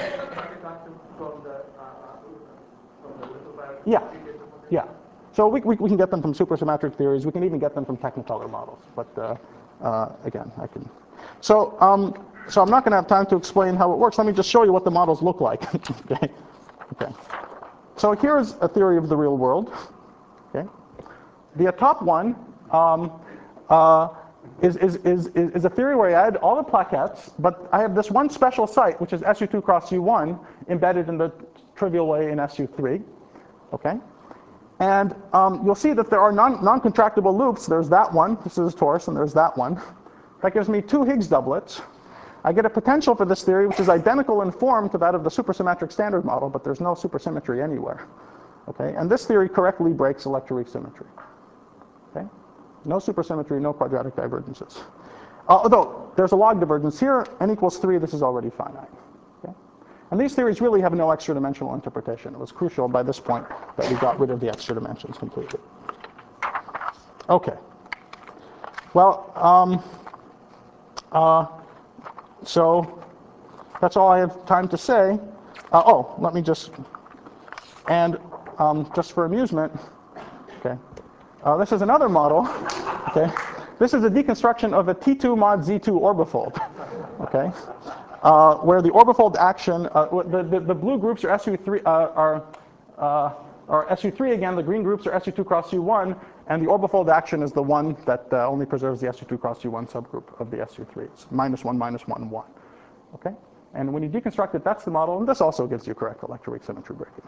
A: yeah, yeah. So we, we, we can get them from supersymmetric theories. We can even get them from Technicolor models. But uh, uh, again, I can. So, um, so I'm not going to have time to explain how it works. Let me just show you what the models look like. Okay. Okay. So here's a theory of the real world. Okay. The top one um, uh, is, is, is, is a theory where I add all the plaquettes, but I have this one special site, which is S U two cross U one, embedded in the trivial way in S U three. Okay? And um, you'll see that there are non, non-contractible loops. There's that one. This is a torus, and there's that one. That gives me two Higgs doublets. I get a potential for this theory, which is identical in form to that of the supersymmetric standard model, but there's no supersymmetry anywhere. Okay? And this theory correctly breaks electroweak symmetry. Okay? No supersymmetry, no quadratic divergences. Uh, although there's a log divergence here, n equals three. This is already finite. And these theories really have no extra dimensional interpretation. It was crucial by this point that we got rid of the extra dimensions completely. Okay. Well, um, uh, so that's all I have time to say. Uh, oh, let me just, and um, just for amusement, okay, uh, this is another model. Okay, this is a deconstruction of a T two mod Z two orbifold. Okay. Uh, where the orbifold action, uh, the, the, the blue groups are S U three, uh, are, uh, are S U three again, the green groups are S U two cross U one, and the orbifold action is the one that uh, only preserves the S U two cross U one subgroup of the S U three. It's minus one, minus one, one. Okay? And when you deconstruct it, that's the model, and this also gives you correct electroweak symmetry breaking.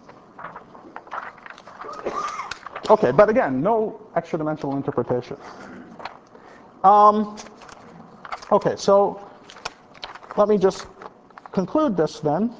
A: Okay, but again, no extra dimensional interpretation. Um, okay, so let me just conclude this then.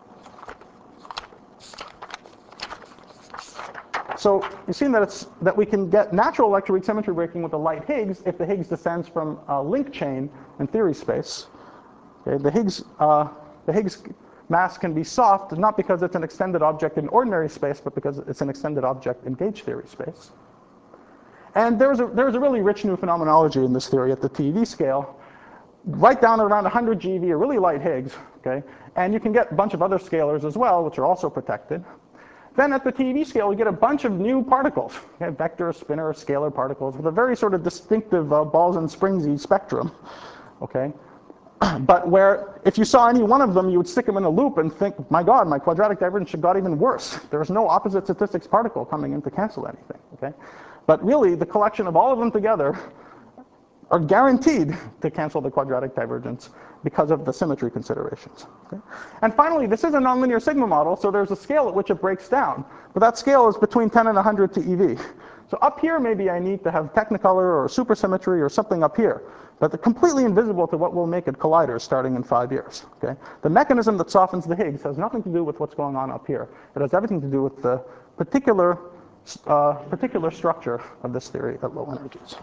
A: So you've seen that it's that we can get natural electroweak symmetry breaking with a light Higgs if the Higgs descends from a link chain in theory space. Okay, the Higgs uh, the Higgs mass can be soft, not because it's an extended object in ordinary space, but because it's an extended object in gauge theory space. And there's a, there's a really rich new phenomenology in this theory at the T eV scale, right down at around one hundred GeV, a really light Higgs, okay? And you can get a bunch of other scalars as well, which are also protected. Then at the T eV scale, we get a bunch of new particles, okay? Vector, spinor, scalar particles with a very sort of distinctive uh, balls and springsy spectrum, okay? But where if you saw any one of them, you would stick them in a loop and think, my God, my quadratic divergence should got even worse. There's no opposite statistics particle coming in to cancel anything, okay? But really, the collection of all of them together are guaranteed to cancel the quadratic divergence because of the symmetry considerations. Okay? And finally, this is a nonlinear sigma model, so there's a scale at which it breaks down. But that scale is between ten and one hundred T eV. So up here, maybe I need to have technicolor or supersymmetry or something up here. But they're completely invisible to what we'll make at colliders starting in five years. Okay? The mechanism that softens the Higgs has nothing to do with what's going on up here. It has everything to do with the particular, uh, particular structure of this theory at low energies.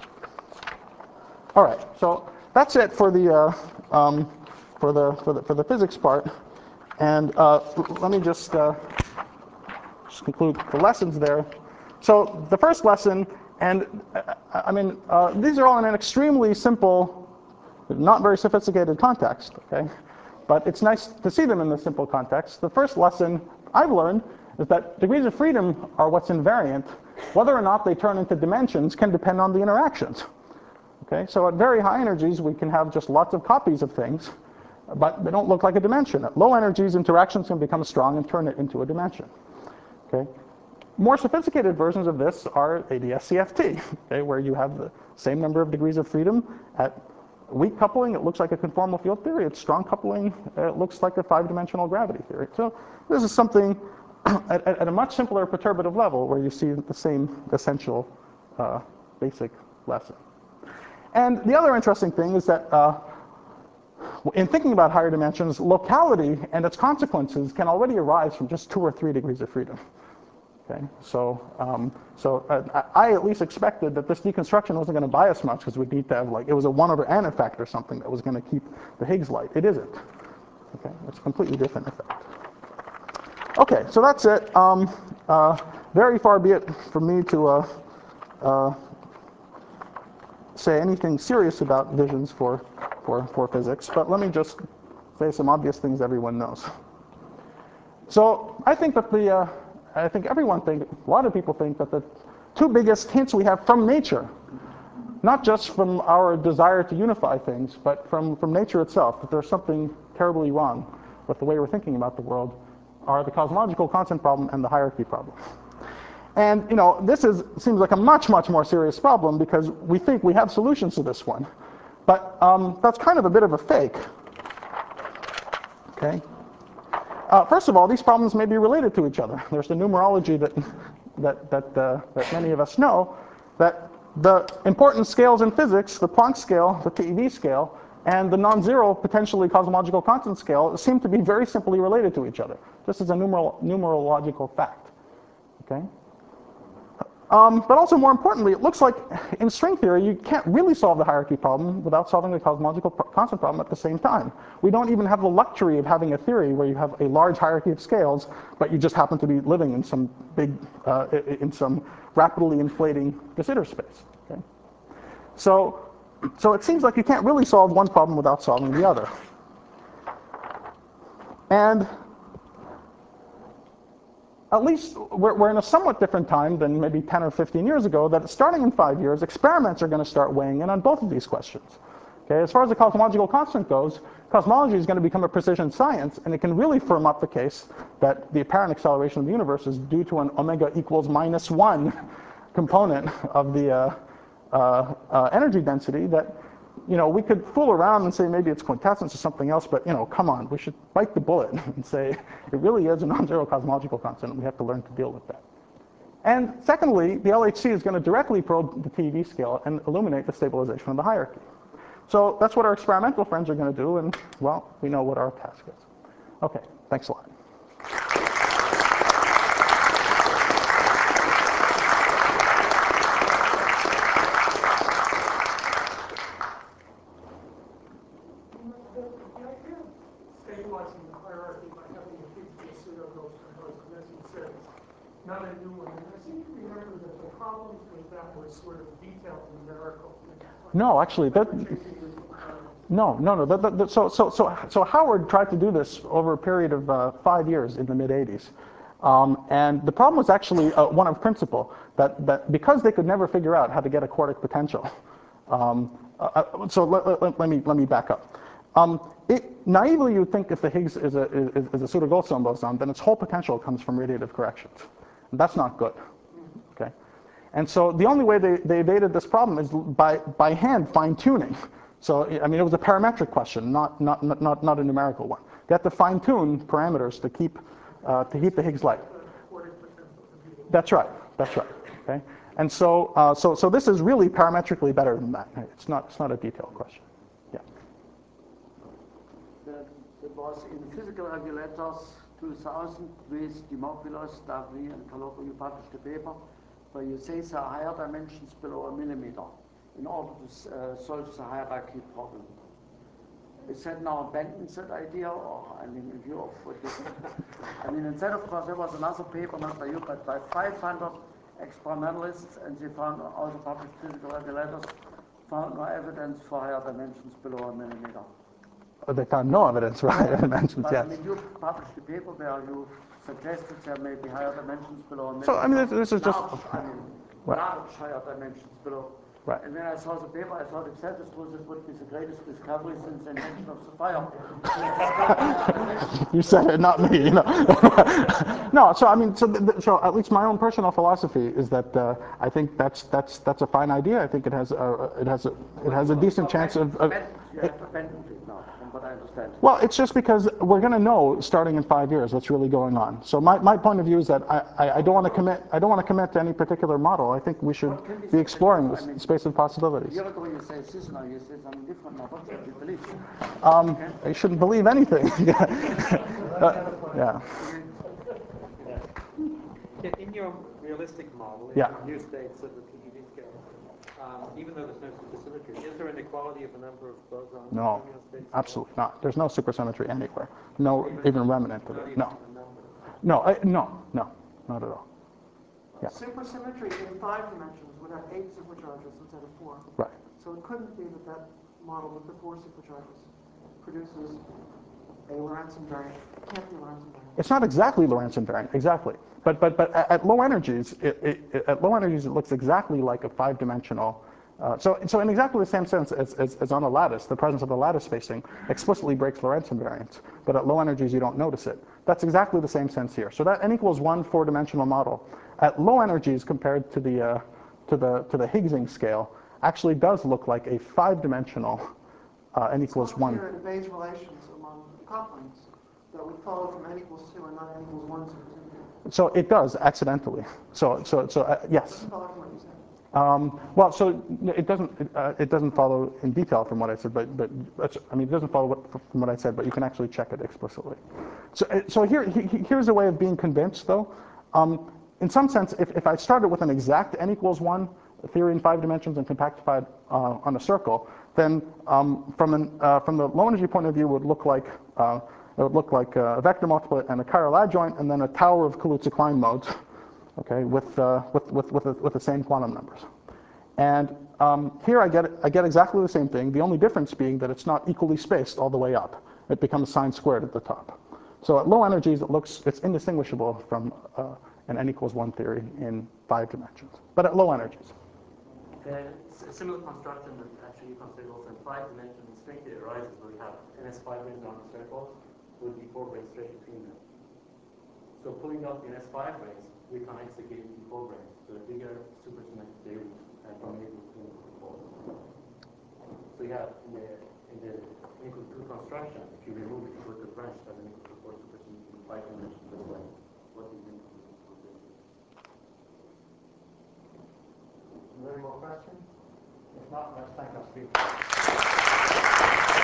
A: All right, so that's it for the uh, um, for the for the for the physics part, and uh, let me just, uh, just conclude the lessons there. So the first lesson, and uh, I mean uh, these are all in an extremely simple, not very sophisticated context, okay? But it's nice to see them in this simple context. The first lesson I've learned is that degrees of freedom are what's invariant. Whether or not they turn into dimensions can depend on the interactions. Okay, so at very high energies, we can have just lots of copies of things, but they don't look like a dimension. At low energies, interactions can become strong and turn it into a dimension. Okay, more sophisticated versions of this are A D S C F T, okay, where you have the same number of degrees of freedom. At weak coupling, it looks like a conformal field theory. At strong coupling, it looks like a five-dimensional gravity theory. So this is something at, at a much simpler perturbative level where you see the same essential uh, basic lesson. And the other interesting thing is that uh, in thinking about higher dimensions, locality and its consequences can already arise from just two or three degrees of freedom. Okay, so um, so uh, I at least expected that this deconstruction wasn't going to buy us much because we'd need to have like it was a one over n effect or something that was going to keep the Higgs light. It isn't. Okay, it's a completely different effect. Okay, so that's it. Um, uh, very far be it from me to uh, uh, say anything serious about visions for, for, for physics, but let me just say some obvious things everyone knows. So I think that the, uh, I think everyone think, a lot of people think that the two biggest hints we have from nature, not just from our desire to unify things, but from, from nature itself, that there's something terribly wrong with the way we're thinking about the world, are the cosmological constant problem and the hierarchy problem. And you know, this is, seems like a much, much more serious problem because we think we have solutions to this one. But um, that's kind of a bit of a fake. Okay. Uh, first of all, these problems may be related to each other. There's the numerology that, that, that, uh, that many of us know, that the important scales in physics, the Planck scale, the T eV scale, and the non-zero potentially cosmological constant scale seem to be very simply related to each other. This is a numeral, numerological fact. Okay. Um, but also, more importantly, it looks like in string theory, you can't really solve the hierarchy problem without solving the cosmological constant problem at the same time. We don't even have the luxury of having a theory where you have a large hierarchy of scales, but you just happen to be living in some big, uh, in some rapidly inflating de Sitter space. Okay? So, so it seems like you can't really solve one problem without solving the other. And at least we're, we're in a somewhat different time than maybe ten or fifteen years ago, that starting in five years, experiments are going to start weighing in on both of these questions. Okay, as far as the cosmological constant goes, cosmology is going to become a precision science, and it can really firm up the case that the apparent acceleration of the universe is due to an omega equals minus one component of the uh, uh, uh, energy density that, you know, we could fool around and say maybe it's quintessence or something else, but, you know, come on, we should bite the bullet and say it really is a non-zero cosmological constant, and we have to learn to deal with that. And secondly, the L H C is going to directly probe the T eV scale and illuminate the stabilization of the hierarchy. So that's what our experimental friends are going to do, and, well, we know what our task is. Okay, thanks a lot.
B: Stabilizing the hierarchy by having a Higgs de Sitter goes to most, and as he says, not a new one. And I seem to remember that the problems with that were sort of detailed numerical.
A: No, actually, that. No, no, no. That, that, that, so, so, so, so Howard tried to do this over a period of uh, five years in the mid eighties. Um, and the problem was actually uh, one of principle, that, that because they could never figure out how to get a quartic potential. Um, uh, so let, let, let, me, let me back up. Um, it, naively, you'd think if the Higgs is a, is, is a pseudo-Goldstone boson, then its whole potential comes from radiative corrections. And that's not good. Okay? And so the only way they, they evaded this problem is by, by hand fine-tuning. So, I mean, it was a parametric question, not, not, not, not a numerical one. They had to fine-tune parameters to keep, uh, to keep the Higgs light. That's right. That's right. Okay? And so, uh, so, so this is really parametrically better than that. It's not, it's not a detailed question. Yeah.
C: That, that was in Physical Regulators two thousand with Dimopoulos, Davy, and Kaloko. You published a paper where you say the higher dimensions below a millimeter in order to uh, solve the hierarchy problem. Is that now abandoned, that idea, or, I mean, in view of what you I mean, instead, of course, there was another paper, not by you, but by five hundred experimentalists, and they found also published physical regulators, found no evidence for higher dimensions below a millimeter.
A: Oh, they found no evidence for higher dimensions,
C: but,
A: yes.
C: I mean, you published a paper where you suggested there may be higher dimensions below a millimeter.
A: So, I mean, this, this is
C: large,
A: just...
C: I mean,
A: right.
C: large higher dimensions below.
A: Right.
C: And when I saw the paper, I thought if that is true, it would be the greatest discovery since the invention of the fire.
A: You said it, not me. You know. No, so I mean, so, the, so at least my own personal philosophy is that uh, I think that's that's that's a fine idea. I think it has a it has a it has a decent chance of. of
C: you have abandoned it now, from what I understand.
A: Well, it's just because we're going to know starting in five years what's really going on. So my, my point of view is that I, I, I don't want to commit I don't want to commit to any particular model. I think we should be exploring this I mean, space of possibilities.
C: A year ago you said this, now you say something different. Now what should we believe?
A: Um,
C: okay.
A: I shouldn't believe anything. uh, yeah.
D: In your realistic model, in
A: yeah.
D: new states of the P E V scale, um, even though there's no supersymmetry, is there inequality of the number of bosons?
A: No, absolutely not. There's no supersymmetry anywhere. No, even, even remnant of it. No. No, I, no, no, not at all. Yeah.
B: Supersymmetry in five dimensions would have eight supercharges instead of four.
A: Right.
B: So it couldn't be that that model with the four supercharges produces a Lorentz invariant. It can't be Lorentz invariant.
A: It's not exactly Lorentz invariant, exactly. But but but at low energies, it, it, it, at low energies, it looks exactly like a five-dimensional. Uh, so so in exactly the same sense as, as as on a lattice, the presence of the lattice spacing explicitly breaks Lorentz invariance. But at low energies, you don't notice it. That's exactly the same sense here. So that n equals one four-dimensional model at low energies compared to the uh, to the to the Higgsing scale actually does look like a five-dimensional uh, n equals one.
B: Here it obeys relations among couplings that would follow from n equals two and not n equals one to two.
A: So it does accidentally. So so so uh, yes.
B: Doesn't follow from what you said.
A: Um, well, so it doesn't it, uh, it doesn't follow in detail from what I said, but but I mean it doesn't follow what, from what I said, but you can actually check it explicitly. So so here he, here's a way of being convinced, though. Um, in some sense, if if I started with an exact n equals one theory in five dimensions and compactified uh, on a circle, then um, from an uh, from the low energy point of view, it would look like uh, it would look like a vector multiplet and a chiral adjoint, and then a tower of Kaluza-Klein modes. Okay, with, uh, with, with, with, the, with the same quantum numbers. And um, here I get, I get exactly the same thing, the only difference being that it's not equally spaced all the way up. It becomes sine squared at the top. So at low energies, it looks, it's indistinguishable from uh, an n equals one theory in five dimensions, but at low energies.
E: It's a similar construction that actually you consider also in five dimensions strictly arises where we have N S five rings on a circle with the four rings straight between them. So pulling out the N S five rings, we can execute the four rings to a bigger supersymmetric theory and from able to four. So you have in the in the equal two construction, if you remove the equal two branch as an equal to four supersymmetric in five dimensions as well. What do you think?
A: Any more questions? If not, let's thank our speakers.